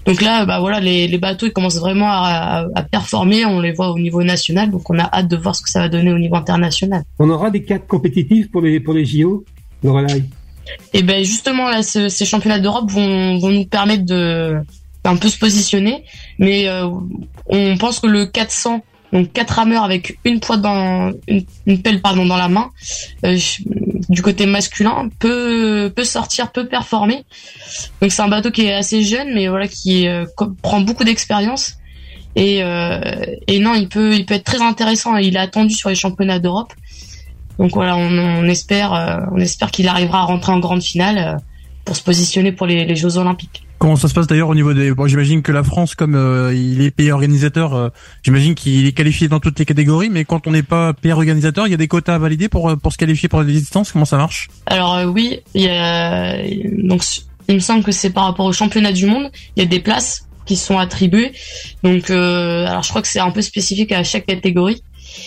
Speaker 7: Donc là, bah voilà, les, les bateaux ils commencent vraiment à, à, à performer. On les voit au niveau national, donc on a hâte de voir ce que ça va donner au niveau international.
Speaker 5: On aura des cadres compétitifs pour les pour les J O, Lorelai.
Speaker 7: Et ben justement là, ce, ces championnats d'Europe vont vont nous permettre de un peu se positionner, mais euh, on pense que le quatre cents, donc quatre rameurs avec une poids dans une, une pelle pardon dans la main, euh, du côté masculin peut peut sortir, peut performer. Donc c'est un bateau qui est assez jeune, mais voilà qui euh, prend beaucoup d'expérience et euh, et non il peut il peut être très intéressant. Il est attendu sur les championnats d'Europe. Donc voilà, on, on espère euh, on espère qu'il arrivera à rentrer en grande finale euh, pour se positionner pour les, les Jeux Olympiques.
Speaker 2: Comment ça se passe d'ailleurs au niveau des... Bon, j'imagine que la France, comme euh, il est pays organisateur, euh, j'imagine qu'il est qualifié dans toutes les catégories, mais quand on n'est pas pays organisateur, il y a des quotas à valider pour pour se qualifier pour les distances. Comment ça marche?
Speaker 7: Alors euh, oui, il y a donc il me semble que c'est par rapport au championnat du monde, il y a des places qui sont attribuées. Donc euh, alors je crois que c'est un peu spécifique à chaque catégorie.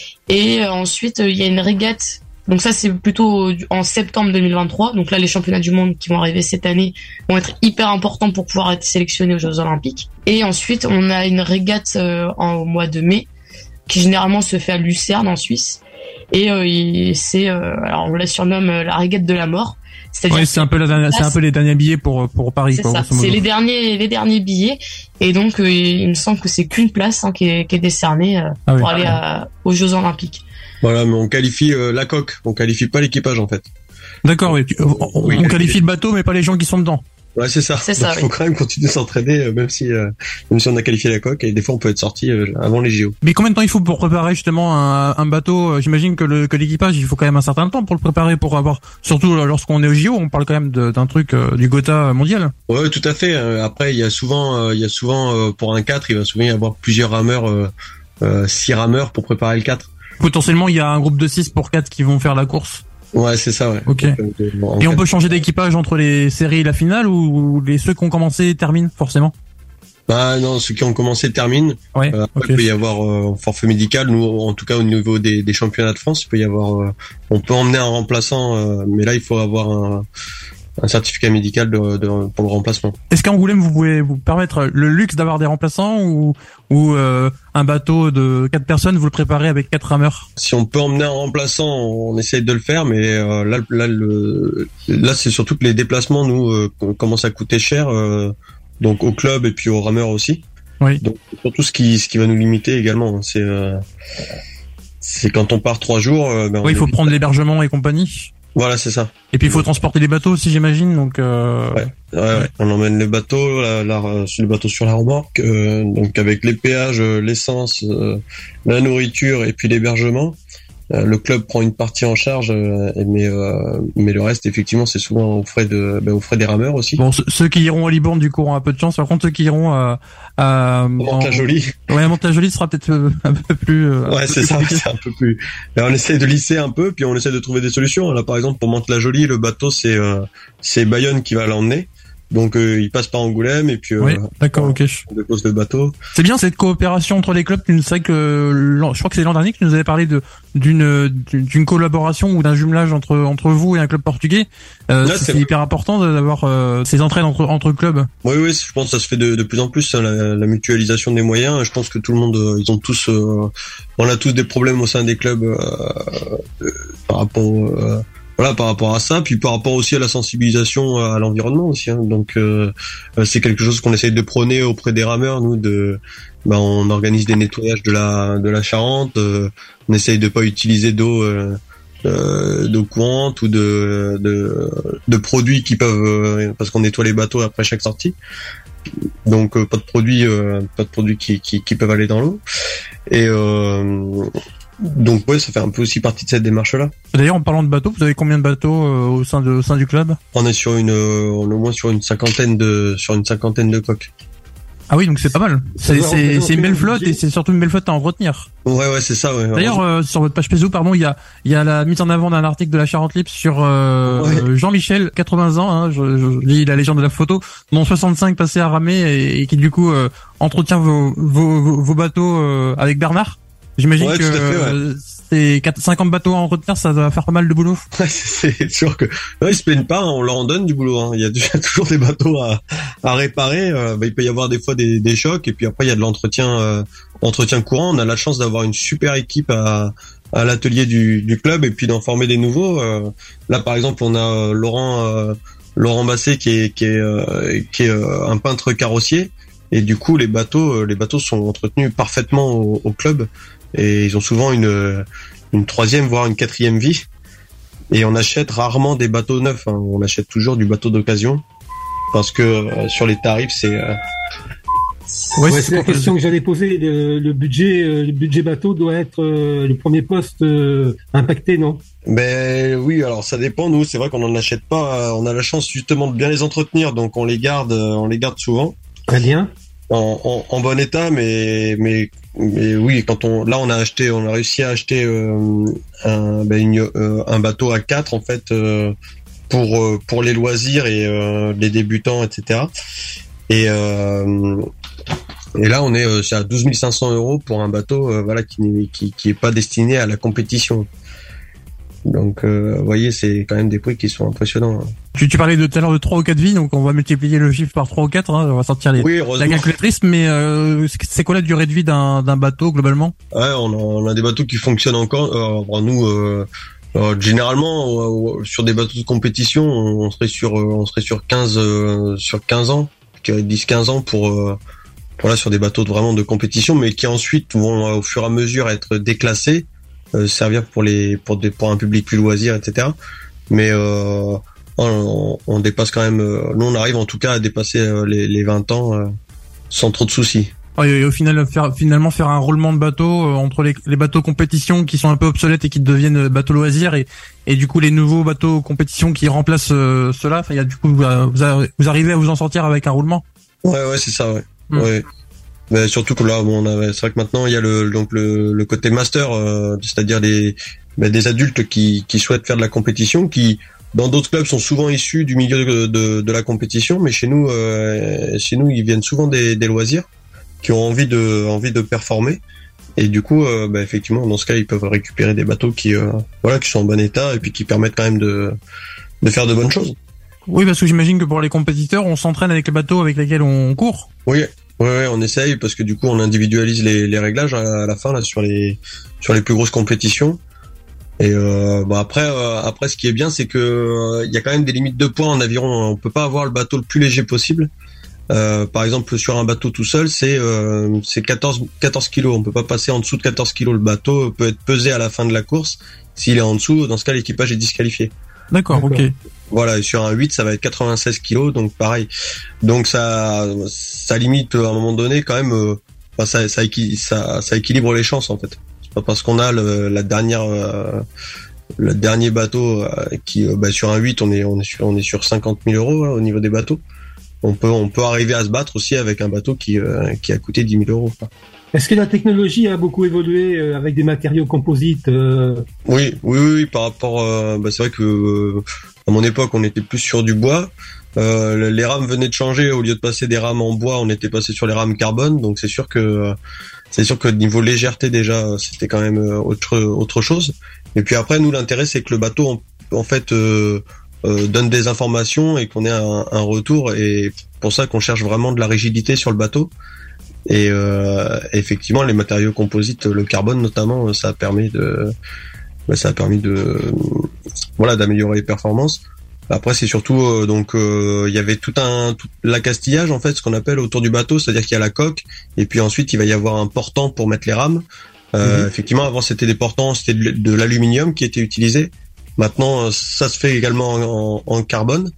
Speaker 7: Et euh, ensuite il y a une régate. Donc ça c'est plutôt en septembre deux mille vingt-trois. Donc là les championnats du monde qui vont arriver cette année vont être hyper importants pour pouvoir être sélectionnés aux Jeux Olympiques. Et ensuite on a une régate euh, en, au mois de mai qui généralement se fait à Lucerne en Suisse. Et euh, c'est euh, alors on la surnomme la régate de la mort. C'est-à-dire
Speaker 2: ouais, c'est un peu la dernière, c'est un peu les derniers billets pour pour Paris.
Speaker 7: C'est
Speaker 2: quoi,
Speaker 7: ça, c'est les derniers les derniers billets. Et donc euh, il me semble que c'est qu'une place hein, qui, est, qui est décernée euh, ah oui, pour aller à, aux Jeux Olympiques.
Speaker 6: Voilà, mais on qualifie euh, la coque, on qualifie pas l'équipage en fait.
Speaker 2: D'accord, oui. On, on, oui. on qualifie le bateau, mais pas les gens qui sont dedans.
Speaker 6: Ouais, c'est ça.
Speaker 7: C'est ça.
Speaker 6: Il faut oui. quand même continuer de s'entraîner, euh, même si euh, même si on a qualifié la coque, et des fois on peut être sorti euh, avant les J O.
Speaker 2: Mais combien de temps il faut pour préparer justement un, un bateau? euh, J'imagine que le que l'équipage, il faut quand même un certain temps pour le préparer, pour avoir, surtout lorsqu'on est au J O, on parle quand même de, d'un truc euh, du Gotha mondial.
Speaker 6: Ouais, tout à fait. Après, il y a souvent, euh, il y a souvent euh, pour un quatre, il va souvent y avoir plusieurs rameurs, euh, euh, six rameurs pour préparer le quatre.
Speaker 2: Potentiellement, il y a un groupe de six pour quatre qui vont faire la course.
Speaker 6: Ouais, c'est ça, ouais.
Speaker 2: Ok. Donc, euh, bon, et on peut changer d'équipage entre les séries et la finale, ou les ceux qui ont commencé terminent forcément?
Speaker 6: Bah non, ceux qui ont commencé terminent.
Speaker 2: Ouais.
Speaker 6: Euh, après,
Speaker 2: okay.
Speaker 6: Il peut y avoir euh, forfait médical. Nous, en tout cas, au niveau des, des championnats de France, il peut y avoir. Euh, on peut emmener un remplaçant, euh, mais là, il faut avoir un. un certificat médical de, de, pour le remplacement.
Speaker 2: Est-ce qu'à Angoulême, vous pouvez vous permettre le luxe d'avoir des remplaçants, ou, ou euh, un bateau de quatre personnes, vous le préparez avec quatre rameurs?
Speaker 6: Si on peut emmener un remplaçant, on essaye de le faire, mais euh, là, là, le, là, c'est surtout que les déplacements, nous, euh, commencent à coûter cher, euh, donc au club et puis aux rameurs aussi.
Speaker 2: Oui.
Speaker 6: Donc surtout ce qui, ce qui va nous limiter également, c'est, euh, c'est quand on part trois jours. Euh, ben,
Speaker 2: oui, il faut prendre l'hébergement et compagnie.
Speaker 6: Voilà, c'est ça.
Speaker 2: Et puis il faut transporter les bateaux aussi, j'imagine. Donc euh...
Speaker 6: ouais. Ouais, ouais. On emmène les bateaux, la, la, le bateau sur la remorque, euh, donc avec les péages, l'essence, euh, la nourriture et puis l'hébergement. Euh, le club prend une partie en charge, euh, mais euh, mais le reste effectivement c'est souvent aux frais de ben, aux frais des rameurs aussi.
Speaker 2: Bon, c- ceux qui iront à Libourne du coup auront un peu de chance. Par contre, ceux qui iront à, à
Speaker 6: Mantes-la-Jolie,
Speaker 2: ouais, Mantes-la-Jolie sera peut-être un peu plus. Euh,
Speaker 6: ouais, c'est ça, c'est un peu plus. Là, on essaie de lisser un peu, puis on essaie de trouver des solutions. Là, par exemple, pour Mantes-la-Jolie, le bateau c'est euh, c'est Bayonne qui va l'emmener. Donc euh, il passe par Angoulême et puis euh,
Speaker 2: oui, d'accord, ok.
Speaker 6: On dépose le bateau.
Speaker 2: C'est bien cette coopération entre les clubs. C'est vrai que je crois que c'est l'an dernier que tu nous avais parlé de d'une d'une collaboration ou d'un jumelage entre entre vous et un club portugais. Euh, Là, c'est, c'est hyper important d'avoir euh, ces entraides entre entre clubs.
Speaker 6: Oui, oui, je pense que ça se fait de, de plus en plus hein, la, la mutualisation des moyens. Je pense que tout le monde, euh, ils ont tous, euh, on a tous des problèmes au sein des clubs euh, euh, par rapport. Euh, Voilà, par rapport à ça, puis par rapport aussi à la sensibilisation à l'environnement aussi. Hein. Donc euh, c'est quelque chose qu'on essaye de prôner auprès des rameurs. Nous, de, bah, on organise des nettoyages de la de la Charente. Euh, on essaye de pas utiliser d'eau euh, euh, d'eau courante ou de de, de produits qui peuvent euh, parce qu'on nettoie les bateaux après chaque sortie. Donc euh, pas de produits, euh, pas de produits qui, qui qui peuvent aller dans l'eau. Et euh, Donc ouais, ça fait un peu aussi partie de cette démarche-là.
Speaker 2: D'ailleurs, en parlant de bateaux, vous avez combien de bateaux euh, au sein de au sein du club?
Speaker 6: On est sur une, euh, on est au moins sur une cinquantaine de sur une cinquantaine de coques.
Speaker 2: Ah oui, donc c'est pas mal. C'est c'est, c'est une belle flotte et c'est surtout une belle flotte à en retenir.
Speaker 6: Ouais ouais, c'est ça. Ouais.
Speaker 2: D'ailleurs, euh, sur votre page Facebook, pardon, il y a il y a la mise en avant d'un article de la Charente Libre sur euh, ouais. Jean-Michel, quatre-vingts ans, hein, je, je lis la légende de la photo, dont soixante-cinq passés à ramer et, et qui du coup euh, entretient vos vos vos bateaux euh, avec Bernard. J'imagine
Speaker 6: ouais,
Speaker 2: que
Speaker 6: tout à fait, ouais.
Speaker 2: euh, c'est cinquante bateaux à entretenir, ça va faire pas mal de boulot.
Speaker 6: Ouais, c'est sûr que ouais, ils se plaignent pas, hein, on leur en donne du boulot. Hein. Il y a déjà toujours des bateaux à, à réparer. Euh, bah, il peut y avoir des fois des, des chocs, et puis après il y a de l'entretien, euh, entretien courant. On a la chance d'avoir une super équipe à, à l'atelier du, du club, et puis d'en former des nouveaux. Euh, là, par exemple, on a euh, Laurent euh, Laurent Basset qui est qui est euh, qui est euh, un peintre carrossier, et du coup les bateaux euh, les bateaux sont entretenus parfaitement au, au club, et ils ont souvent une une troisième voire une quatrième vie. Et on achète rarement des bateaux neufs, hein. On achète toujours du bateau d'occasion, parce que euh, sur les tarifs c'est euh,
Speaker 5: Ouais, ouais, c'est la question que j'allais poser. Le, le budget, euh, le budget bateau doit être euh, le premier poste euh, impacté, non?
Speaker 6: Ben oui, alors ça dépend. Nous, c'est vrai qu'on n'en achète pas. On a la chance justement de bien les entretenir, donc on les garde, on les garde souvent.
Speaker 5: Très bien.
Speaker 6: En, en, en bon état, mais mais mais oui, quand on là on a acheté, on a réussi à acheter euh, un ben une, euh, un bateau à quatre en fait euh, pour euh, pour les loisirs et euh, les débutants, et cetera. Et euh, et là on est euh, c'est à douze mille cinq cents euros pour un bateau euh, voilà qui n'est qui qui est pas destiné à la compétition. Donc, euh, vous voyez, c'est quand même des prix qui sont impressionnants.
Speaker 2: Tu, tu parlais de tout à l'heure de trois ou quatre vies, donc on va multiplier le chiffre par trois ou quatre, hein, on va sortir les,
Speaker 6: oui,
Speaker 2: la calculatrice, mais euh, c'est quoi la durée de vie d'un, d'un bateau, globalement?
Speaker 6: Ouais, on a, on a des bateaux qui fonctionnent encore. Euh, bon, nous, euh, euh, généralement, euh, sur des bateaux de compétition, on serait sur, on serait sur quinze, euh, sur quinze ans, dix quinze ans pour, euh, voilà, sur des bateaux de, vraiment de compétition, mais qui ensuite vont, euh, au fur et à mesure, être déclassés. Euh, servir pour les pour des pour un public plus loisir, et cetera. Mais euh, on, on dépasse quand même. Euh, nous, on arrive en tout cas à dépasser euh, les, les vingt ans euh, sans trop de soucis.
Speaker 2: Et au final, faire finalement faire un roulement de bateaux euh, entre les, les bateaux compétition qui sont un peu obsolètes et qui deviennent bateaux loisirs, et et du coup les nouveaux bateaux compétition qui remplacent euh, ceux-là. Enfin, il y a du coup vous, vous arrivez à vous en sortir avec un roulement.
Speaker 6: Ouais, ouais, c'est ça, ouais.
Speaker 2: Mmh.
Speaker 6: Ouais. Mais surtout que là, bon, on a, c'est vrai que maintenant il y a le donc le, le côté master, euh, c'est-à-dire des ben, des adultes qui qui souhaitent faire de la compétition, qui dans d'autres clubs sont souvent issus du milieu de de, de la compétition, mais chez nous euh, chez nous ils viennent souvent des des loisirs, qui ont envie de envie de performer, et du coup euh, ben, effectivement dans ce cas ils peuvent récupérer des bateaux qui euh, voilà qui sont en bon état et puis qui permettent quand même de de faire de bonnes choses.
Speaker 2: Oui, parce que j'imagine que pour les compétiteurs, on s'entraîne avec les bateaux avec lesquels on court.
Speaker 6: Oui. Ouais, ouais, on essaye parce que du coup on individualise les, les réglages à la, à la fin là sur les sur les plus grosses compétitions. Et euh, bon après euh, après ce qui est bien c'est que euh, il y a quand même des limites de poids en aviron. On peut pas avoir le bateau le plus léger possible. Euh, par exemple sur un bateau tout seul c'est euh, c'est quatorze kilos. On peut pas passer en dessous de quatorze kilos. Le bateau peut être pesé à la fin de la course. S'il est en dessous, dans ce cas l'équipage est disqualifié.
Speaker 2: D'accord, ok.
Speaker 6: Voilà, et sur un huit, ça va être quatre-vingt-seize kilos, donc pareil. Donc ça, ça limite à un moment donné quand même. Euh, enfin, ça, ça, équi- ça, ça équilibre les chances en fait. C'est pas parce qu'on a le, la dernière, euh, le dernier bateau euh, qui, euh, bah, sur un huit, on est, on est sur, on est sur cinquante mille euros hein, au niveau des bateaux. On peut, on peut arriver à se battre aussi avec un bateau qui, euh, qui a coûté dix mille euros. Quoi.
Speaker 5: Est-ce que la technologie a beaucoup évolué euh, avec des matériaux composites euh...
Speaker 6: Oui, oui, oui, oui, par rapport, euh, bah, c'est vrai que euh, à mon époque, on était plus sur du bois. Euh, les rames venaient de changer. Au lieu de passer des rames en bois, on était passé sur les rames carbone. Donc c'est sûr que euh, c'est sûr que niveau légèreté déjà, c'était quand même autre autre chose. Et puis après, nous l'intérêt, c'est que le bateau en, en fait euh, euh, donne des informations et qu'on ait un, un retour. Et pour ça qu'on cherche vraiment de la rigidité sur le bateau. Et euh, effectivement, les matériaux composites, le carbone notamment, ça permet de, ça a permis de, voilà, d'améliorer les performances. Après, c'est surtout euh, donc il euh, y avait tout un tout l'accastillage en fait, ce qu'on appelle autour du bateau, c'est-à-dire qu'il y a la coque et puis ensuite il va y avoir un portant pour mettre les rames. Euh, mmh. Effectivement, avant c'était des portants, c'était de, de l'aluminium qui était utilisé. Maintenant, ça se fait également en, en carbone.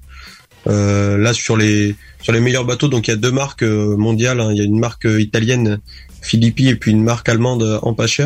Speaker 6: Euh, là sur les sur les meilleurs bateaux, donc il y a deux marques mondiales, hein. Il y a une marque italienne Filippi et puis une marque allemande Ampacher.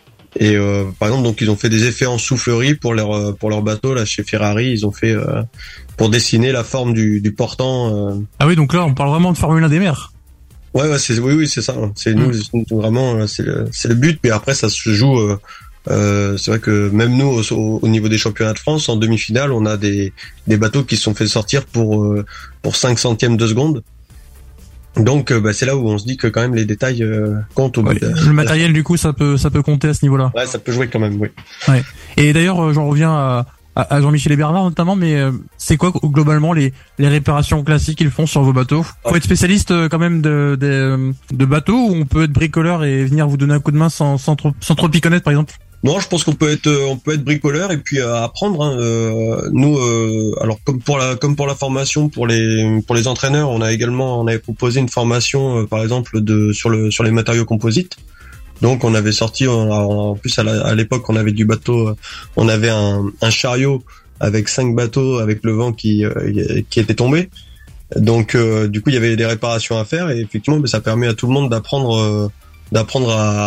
Speaker 6: Et euh, par exemple, donc ils ont fait des effets en soufflerie pour leur pour leur bateau là chez Ferrari, ils ont fait euh, pour dessiner la forme du du portant. Euh...
Speaker 2: Ah oui, donc là on parle vraiment de Formule un des mers.
Speaker 6: Ouais, ouais, c'est oui, oui, c'est ça. C'est mmh. nous, nous vraiment, c'est le c'est le but. Mais après, ça se joue. Euh, euh, c'est vrai que même nous, au, au niveau des championnats de France, en demi-finale, on a des des bateaux qui se sont fait sortir pour euh, pour cinq centièmes de seconde. Donc bah, c'est là où on se dit que quand même les détails euh, comptent au bout
Speaker 2: ouais,
Speaker 6: de...
Speaker 2: Le matériel du coup ça peut ça peut compter à ce niveau-là.
Speaker 6: Ouais, ça peut jouer quand même, oui.
Speaker 2: Ouais. Et d'ailleurs j'en reviens à, à Jean-Michel et Bernard notamment, mais euh, c'est quoi globalement les les réparations classiques qu'ils font sur vos bateaux? Faut être spécialiste euh, quand même de, de de bateaux, ou on peut être bricoleur et venir vous donner un coup de main sans sans trop sans trop y connaître par exemple?
Speaker 6: Non, je pense qu'on peut être on peut être bricoleur et puis euh, apprendre. Hein, euh, nous, euh, alors comme pour la comme pour la formation pour les pour les entraîneurs, on a également on avait proposé une formation euh, par exemple de sur le sur les matériaux composites. Donc on avait sorti en, en plus à, la, à l'époque on avait du bateau, on avait un, un chariot avec cinq bateaux avec le vent qui euh, qui était tombé. Donc euh, du coup il y avait des réparations à faire et effectivement mais ça permet à tout le monde d'apprendre. Euh, d'apprendre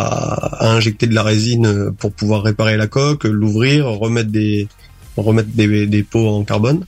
Speaker 6: à, à injecter de la résine pour pouvoir réparer la coque, l'ouvrir, remettre des remettre des, des pots en carbone.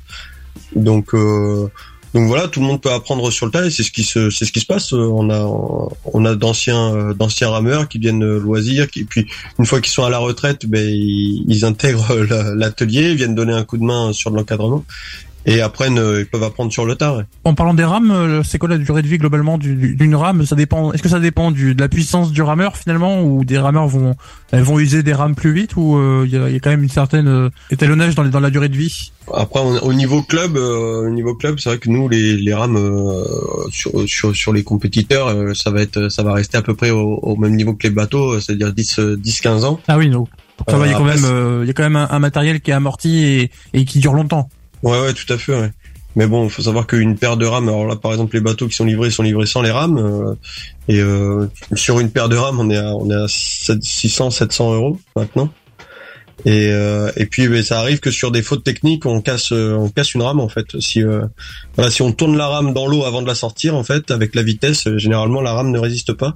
Speaker 6: Donc euh, donc voilà, tout le monde peut apprendre sur le tas et c'est ce qui se c'est ce qui se passe. On a on a d'anciens d'anciens rameurs qui viennent loisir, qui puis une fois qu'ils sont à la retraite, ben ils, ils intègrent l'atelier, viennent donner un coup de main sur de l'encadrement. Et après, ils peuvent apprendre sur le tas. Ouais.
Speaker 2: En parlant des rames, c'est quoi la durée de vie globalement d'une rame? Ça dépend. Est-ce que ça dépend du, de la puissance du rameur finalement, ou des rameurs vont elles vont user des rames plus vite, ou il euh, y, a, y a quand même une certaine euh, étalonnage dans, les, dans la durée de vie?
Speaker 6: Après, on, au niveau club, euh, au niveau club, c'est vrai que nous les, les rames euh, sur, sur sur les compétiteurs, euh, ça va être ça va rester à peu près au, au même niveau que les bateaux, c'est-à-dire dix quinze ans.
Speaker 2: Ah oui, non. Donc ça euh, va. Il y a quand même euh, il y a quand même un, un matériel qui est amorti et, et qui dure longtemps.
Speaker 6: Ouais, ouais, tout à fait, ouais. Mais bon, il faut savoir qu'une paire de rames, alors là, par exemple, les bateaux qui sont livrés sont livrés sans les rames, euh, et euh, sur une paire de rames, on est à, on est à six cents, sept cents euros maintenant. Et, euh, et puis, mais ça arrive que sur des fautes techniques, on casse, on casse une rame en fait. Si, euh, voilà, si on tourne la rame dans l'eau avant de la sortir, en fait, avec la vitesse, généralement, la rame ne résiste pas.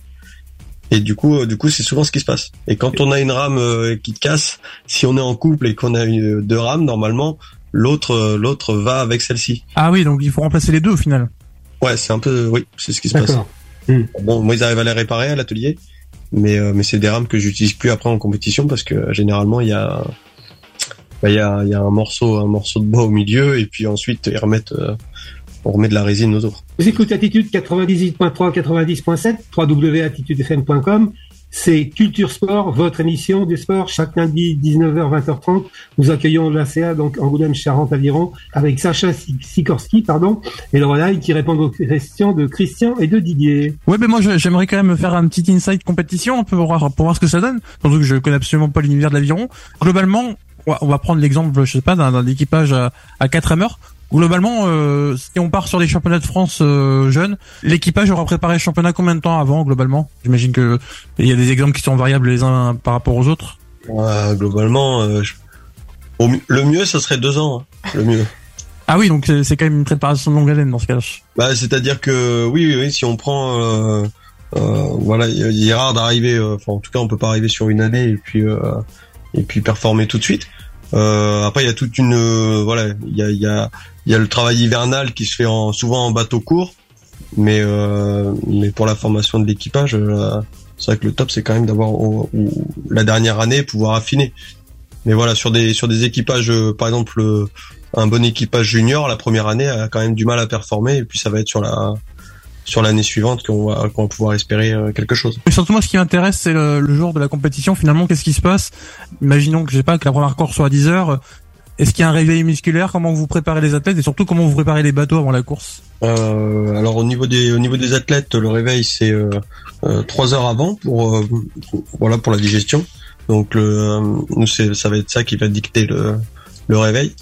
Speaker 6: Et du coup, euh, du coup, c'est souvent ce qui se passe. Et quand on a une rame euh, qui te casse, si on est en couple et qu'on a une, deux rames, normalement, l'autre l'autre va avec celle-ci.
Speaker 2: Ah oui, donc il faut remplacer les deux au final.
Speaker 6: Ouais, c'est un peu oui, c'est ce qui se
Speaker 5: D'accord.
Speaker 6: passe.
Speaker 5: Mmh.
Speaker 6: Bon, moi ils arrivent à les réparer à l'atelier, mais euh, mais c'est des rames que j'utilise plus après en compétition parce que euh, généralement il y a bah il y a il y a un morceau un morceau de bois au milieu et puis ensuite ils remettent euh, on remet de la résine autour.
Speaker 5: Vous écoutez Attitude quatre-vingt-dix-huit point trois, quatre-vingt-dix point sept, w w w point attitude f m point com. C'est Culture Sport, votre émission du sport, chaque lundi, dix-neuf heures, vingt heures trente. Nous accueillons l'A C A, donc Angoulême-Charente Aviron, avec Sacha Sikorski, pardon, et le relais qui répond aux questions de Christian et de Didier.
Speaker 2: Ouais, ben moi, j'aimerais quand même faire un petit inside compétition, un peu pour voir, pour voir ce que ça donne. Surtout que je connais absolument pas l'univers de l'aviron. Globalement, on va prendre l'exemple, je sais pas, d'un équipage à, à quatre rameurs. Globalement, euh, si on part sur les championnats de France euh, jeunes, l'équipage aura préparé le championnat combien de temps avant, globalement? J'imagine que il y a des exemples qui sont variables les uns par rapport aux autres.
Speaker 6: Ouais, globalement, euh, je... au mieux, le mieux, ça serait deux ans. Hein, le mieux.
Speaker 2: Ah oui, donc c'est quand même une préparation de longue haleine dans ce cas-là.
Speaker 6: Bah, c'est-à-dire que oui, oui, oui, si on prend, euh, euh, voilà, il est rare d'arriver. Enfin, euh, en tout cas, on peut pas arriver sur une année et puis euh, et puis performer tout de suite. Euh, après, il y a toute une, euh, voilà, il y a, il y a, il y a le travail hivernal qui se fait en, souvent en bateau court, mais euh, mais pour la formation de l'équipage, euh, c'est vrai que le top c'est quand même d'avoir au, au, la dernière année pouvoir affiner. Mais voilà, sur des sur des équipages, euh, par exemple, euh, un bon équipage junior, la première année a quand même du mal à performer, et puis ça va être sur la sur l'année suivante qu'on va, qu'on va pouvoir espérer euh, quelque chose.
Speaker 2: Et surtout, moi, ce qui m'intéresse, c'est le, le jour de la compétition. Finalement, qu'est-ce qui se passe? Imaginons que, je sais pas, que la première course soit à dix heures. Est-ce qu'il y a un réveil musculaire? Comment vous préparez les athlètes? Et surtout, comment vous préparez les bateaux avant la course?
Speaker 6: euh, Alors, au niveau des, au niveau des athlètes, le réveil, c'est euh, euh, trois heures avant pour, euh, pour, voilà, pour la digestion. Donc, le, euh, nous, c'est, ça va être ça qui va dicter le, le réveil.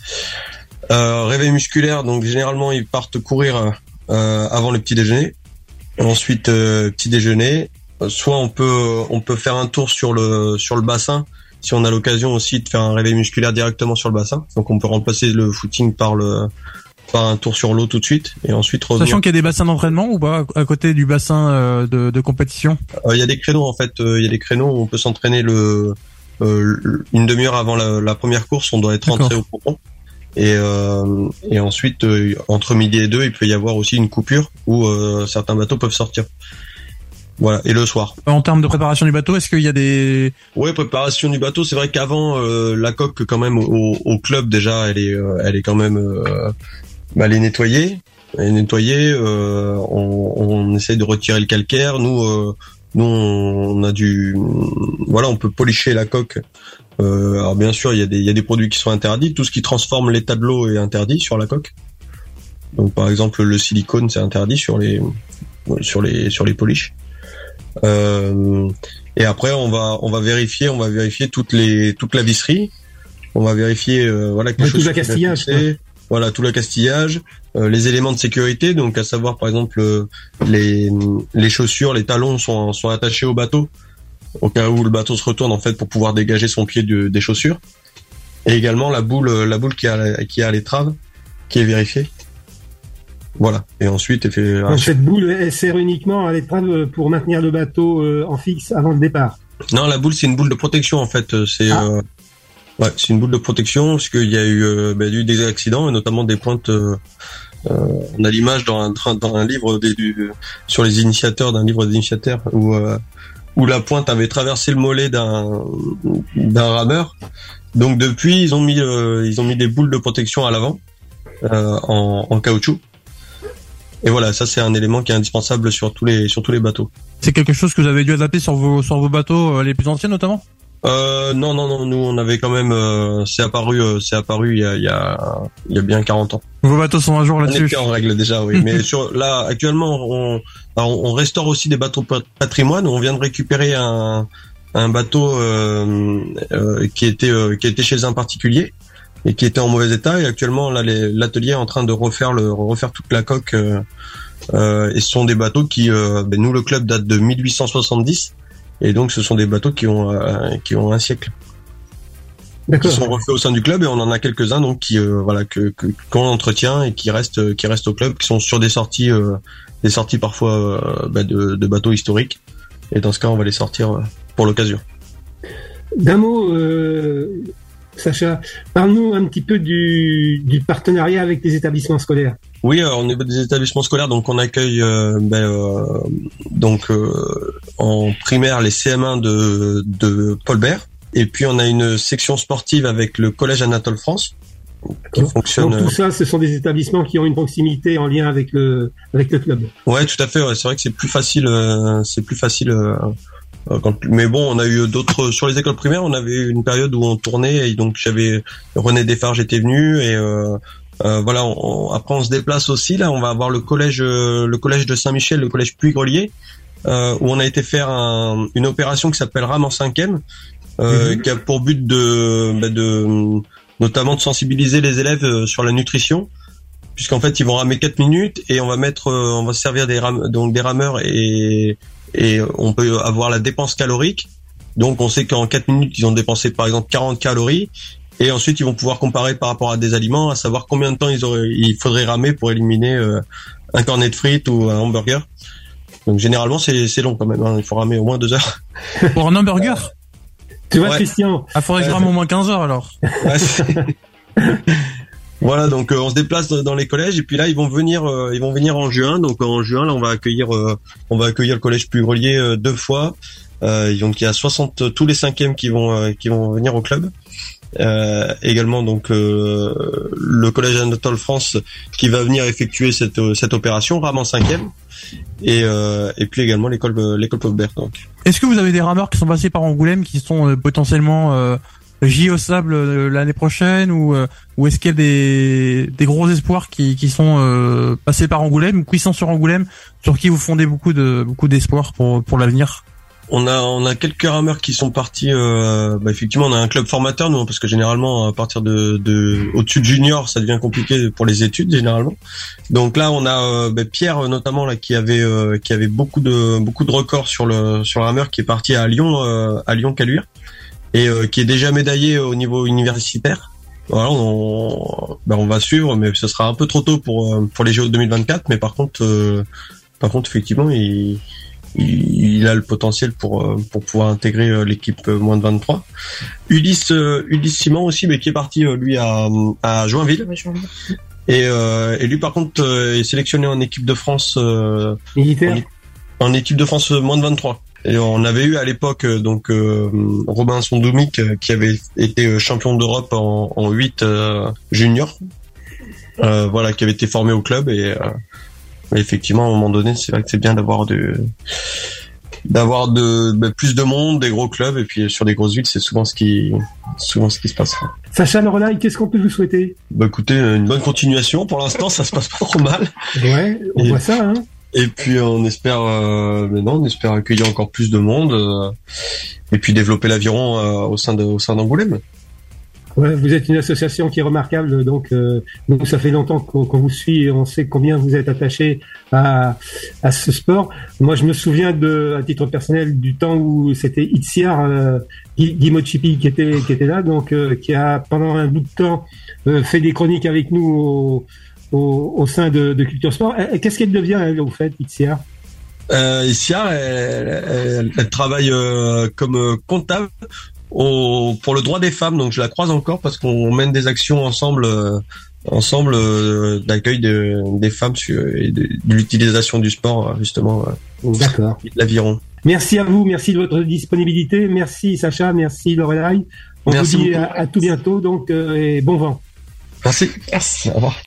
Speaker 6: Euh, réveil musculaire, donc, généralement, ils partent courir Euh, avant le petit déjeuner. Ensuite euh, petit déjeuner. Soit on peut on peut faire un tour sur le sur le bassin si on a l'occasion aussi de faire un réveil musculaire directement sur le bassin. Donc on peut remplacer le footing par le par un tour sur l'eau tout de suite et ensuite revenir.
Speaker 2: Sachant qu'il y a des bassins d'entraînement ou pas à côté du bassin euh, de, de compétition.
Speaker 6: Il euh, y a des créneaux en fait. Il euh, y a des créneaux où on peut s'entraîner le euh, une demi-heure avant la, la première course. On doit être rentré au pompon. Et, euh, et ensuite, euh, entre midi et deux, il peut y avoir aussi une coupure où euh, certains bateaux peuvent sortir. Voilà, et le soir.
Speaker 2: En termes de préparation du bateau, est-ce qu'il y a des...
Speaker 6: Ouais, préparation du bateau, c'est vrai qu'avant, euh, la coque, quand même, au, au club, déjà, elle est, euh, elle est quand même... Euh, bah, elle est nettoyée. est nettoyée. Euh, on, on essaye de retirer le calcaire. Nous, euh, nous, on a du, voilà, on peut policher la coque. Euh, alors bien sûr, il y a des, il y a des produits qui sont interdits. Tout ce qui transforme l'état de l'eau est interdit sur la coque. Donc par exemple, le silicone, c'est interdit sur les, sur les, sur les polish. Euh, et après, on va, on va vérifier, on va vérifier toutes les, toute la visserie. On va vérifier, euh, voilà, que les
Speaker 5: tout le castillage,
Speaker 6: voilà, tout le castillage, euh, les éléments de sécurité, donc à savoir par exemple euh, les, les chaussures, les talons sont, sont attachés au bateau, au cas où le bateau se retourne en fait pour pouvoir dégager son pied de, des chaussures. Et également la boule, la boule qui a, qui a l'étrave, qui est vérifiée. Voilà. Et ensuite, elle fait.
Speaker 5: Donc cette boule, elle sert uniquement à l'étrave pour maintenir le bateau euh, en fixe avant le départ.
Speaker 6: Non, la boule, c'est une boule de protection en fait. C'est ah. euh, ouais, c'est une boule de protection parce qu'il y a eu, euh, bah, il y a eu des accidents et notamment des pointes. Euh, euh, on a l'image dans un dans un livre des, du, sur les initiateurs d'un livre des initiateurs où euh, où la pointe avait traversé le mollet d'un d'un rameur. Donc depuis, ils ont mis euh, ils ont mis des boules de protection à l'avant euh, en, en caoutchouc. Et voilà, ça c'est un élément qui est indispensable sur tous les sur tous les bateaux.
Speaker 2: C'est quelque chose que vous avez dû adapter sur vos sur vos bateaux euh, les plus anciens notamment ?
Speaker 6: Euh non non non, nous on avait quand même euh, c'est apparu euh, c'est apparu il y a il y a il y a bien quarante ans.
Speaker 2: Vos bateaux sont à jour là-dessus.
Speaker 6: On est en règle déjà, oui, mais sur là actuellement on alors, on restaure aussi des bateaux patrimoine, on vient de récupérer un un bateau euh, euh, qui était euh, qui était chez un particulier et qui était en mauvais état, et actuellement là les, l'atelier est en train de refaire le refaire toute la coque euh, euh, et ce sont des bateaux qui euh, ben nous le club date de mille huit cent soixante-dix et donc ce sont des bateaux qui ont euh, qui ont un siècle. D'accord. Qui sont refaits au sein du club et on en a quelques-uns donc qui euh, voilà que, que qu'on entretient et qui restent qui restent au club, qui sont sur des sorties euh, des sorties parfois euh, ben de, de bateaux historiques, et dans ce cas on va les sortir euh, pour l'occasion.
Speaker 5: D'un mot, euh, Sacha, parle-nous un petit peu du, du partenariat avec les établissements scolaires.
Speaker 6: Oui, alors, au niveau des établissements scolaires, donc on accueille euh, ben, euh, donc euh, en primaire les C M un de, de Paul Bert, et puis on a une section sportive avec le collège Anatole France qui donc, fonctionne.
Speaker 5: Donc tout ça, ce sont des établissements qui ont une proximité en lien avec le avec le club.
Speaker 6: Ouais, tout à fait. Ouais, c'est vrai que c'est plus facile, euh, c'est plus facile. Euh, Quand, mais bon, on a eu d'autres sur les écoles primaires. On avait eu une période où on tournait et donc j'avais René Desfarges était venu et euh, euh, voilà. On, après, on se déplace aussi. Là, on va avoir le collège, euh, le collège de Saint-Michel, le collège Puy-Grelier, euh, où on a été faire un, une opération qui s'appelle Rame en cinquième, euh, mmh. qui a pour but de, bah, de notamment de sensibiliser les élèves sur la nutrition, puisqu'en fait, ils vont ramer quatre minutes et on va mettre, euh, on va se servir des ram, donc des rameurs et et on peut avoir la dépense calorique. Donc on sait qu'en quatre minutes ils ont dépensé par exemple quarante calories, et ensuite ils vont pouvoir comparer par rapport à des aliments, à savoir combien de temps ils auraient, il faudrait ramer pour éliminer euh, un cornet de frites ou un hamburger. Donc généralement c'est c'est long quand même, hein. Il faut ramer au moins deux heures.
Speaker 2: Pour un hamburger ?
Speaker 5: Tu vois,
Speaker 6: ouais.
Speaker 5: Christian.
Speaker 2: Ah, faudrait que je rame au moins quinze heures alors.
Speaker 6: Ouais, voilà, donc euh, on se déplace dans les collèges et puis là ils vont venir euh, ils vont venir en juin. Donc en juin là on va accueillir euh, on va accueillir le collège Puy-Grelier euh, deux fois. Euh, donc il y a soixante tous les cinquièmes qui vont euh, qui vont venir au club. Euh, également donc euh, le collège Anatole France qui va venir effectuer cette cette opération rame en cinquième, et euh, et puis également l'école l'école Paul Bert. Donc.
Speaker 2: Est-ce que vous avez des rameurs qui sont passés par Angoulême qui sont euh, potentiellement euh, J au sable euh, l'année prochaine, ou euh, ou est-ce qu'il y a des des gros espoirs qui qui sont euh, passés par Angoulême ou qui sont sur Angoulême, sur qui vous fondez beaucoup de beaucoup d'espoir pour pour l'avenir?
Speaker 6: On a on a quelques rameurs qui sont partis. Euh, bah effectivement, on a un club formateur nous, parce que généralement à partir de de au-dessus de junior, ça devient compliqué pour les études généralement. Donc là, on a euh, bah, Pierre notamment là qui avait euh, qui avait beaucoup de beaucoup de records sur le sur le rameur, qui est parti à Lyon euh, à Lyon Caluire, et euh, qui est déjà médaillé au niveau universitaire. Voilà, on, bah on va suivre, mais ce sera un peu trop tôt pour pour les J O deux mille vingt-quatre. Mais par contre, euh, par contre, effectivement, il, il, il a le potentiel pour pour pouvoir intégrer l'équipe moins de vingt-trois. Ulysse Ulysse Simon aussi, mais qui est parti lui à à Joinville. Et, euh, et lui, par contre, est sélectionné en équipe de France euh,
Speaker 5: militaire.
Speaker 6: En, en équipe de France moins de vingt-trois. Et on avait eu à l'époque donc euh, Robinson Doumic qui avait été champion d'Europe en, en huit euh, junior. euh, voilà, qui avait été formé au club et euh, effectivement, à un moment donné, c'est vrai que c'est bien d'avoir de d'avoir de bah, plus de monde, des gros clubs, et puis sur des grosses villes, c'est souvent ce qui souvent ce qui se passe.
Speaker 5: Sacha Lorelai, qu'est-ce qu'on peut vous souhaiter?
Speaker 6: Bah écoutez, une bonne continuation. Pour l'instant, ça se passe pas trop mal.
Speaker 5: Ouais, on
Speaker 6: et,
Speaker 5: voit ça, hein.
Speaker 6: Et puis on espère, euh, mais non, on espère accueillir encore plus de monde, euh, et puis développer l'aviron euh, au sein de au sein d'Angoulême.
Speaker 5: Ouais, vous êtes une association qui est remarquable, donc euh, nous ça fait longtemps qu'on, qu'on vous suit et on sait combien vous êtes attaché à à ce sport. Moi, je me souviens de, à titre personnel, du temps où c'était Itziar euh, Guy Mochipi qui était qui était là, donc euh, qui a pendant un bout de temps euh, fait des chroniques avec nous au au, au sein de, de Culture Sport. Qu'est-ce qu'elle devient, elle, au fait, Itziar?
Speaker 6: Euh, Itziar, elle, elle, elle travaille euh, comme comptable Au, pour le droit des femmes, donc je la croise encore parce qu'on mène des actions ensemble, euh, ensemble euh, d'accueil de, des femmes sur, et de, de l'utilisation du sport justement. Euh,
Speaker 5: D'accord.
Speaker 6: De l'aviron.
Speaker 5: Merci à vous, merci de votre disponibilité, merci Sacha, merci Lorelai. On
Speaker 6: merci
Speaker 5: vous dit
Speaker 6: beaucoup.
Speaker 5: à, à tout bientôt donc euh, et bon vent.
Speaker 6: Merci.
Speaker 7: Merci.
Speaker 6: Au revoir.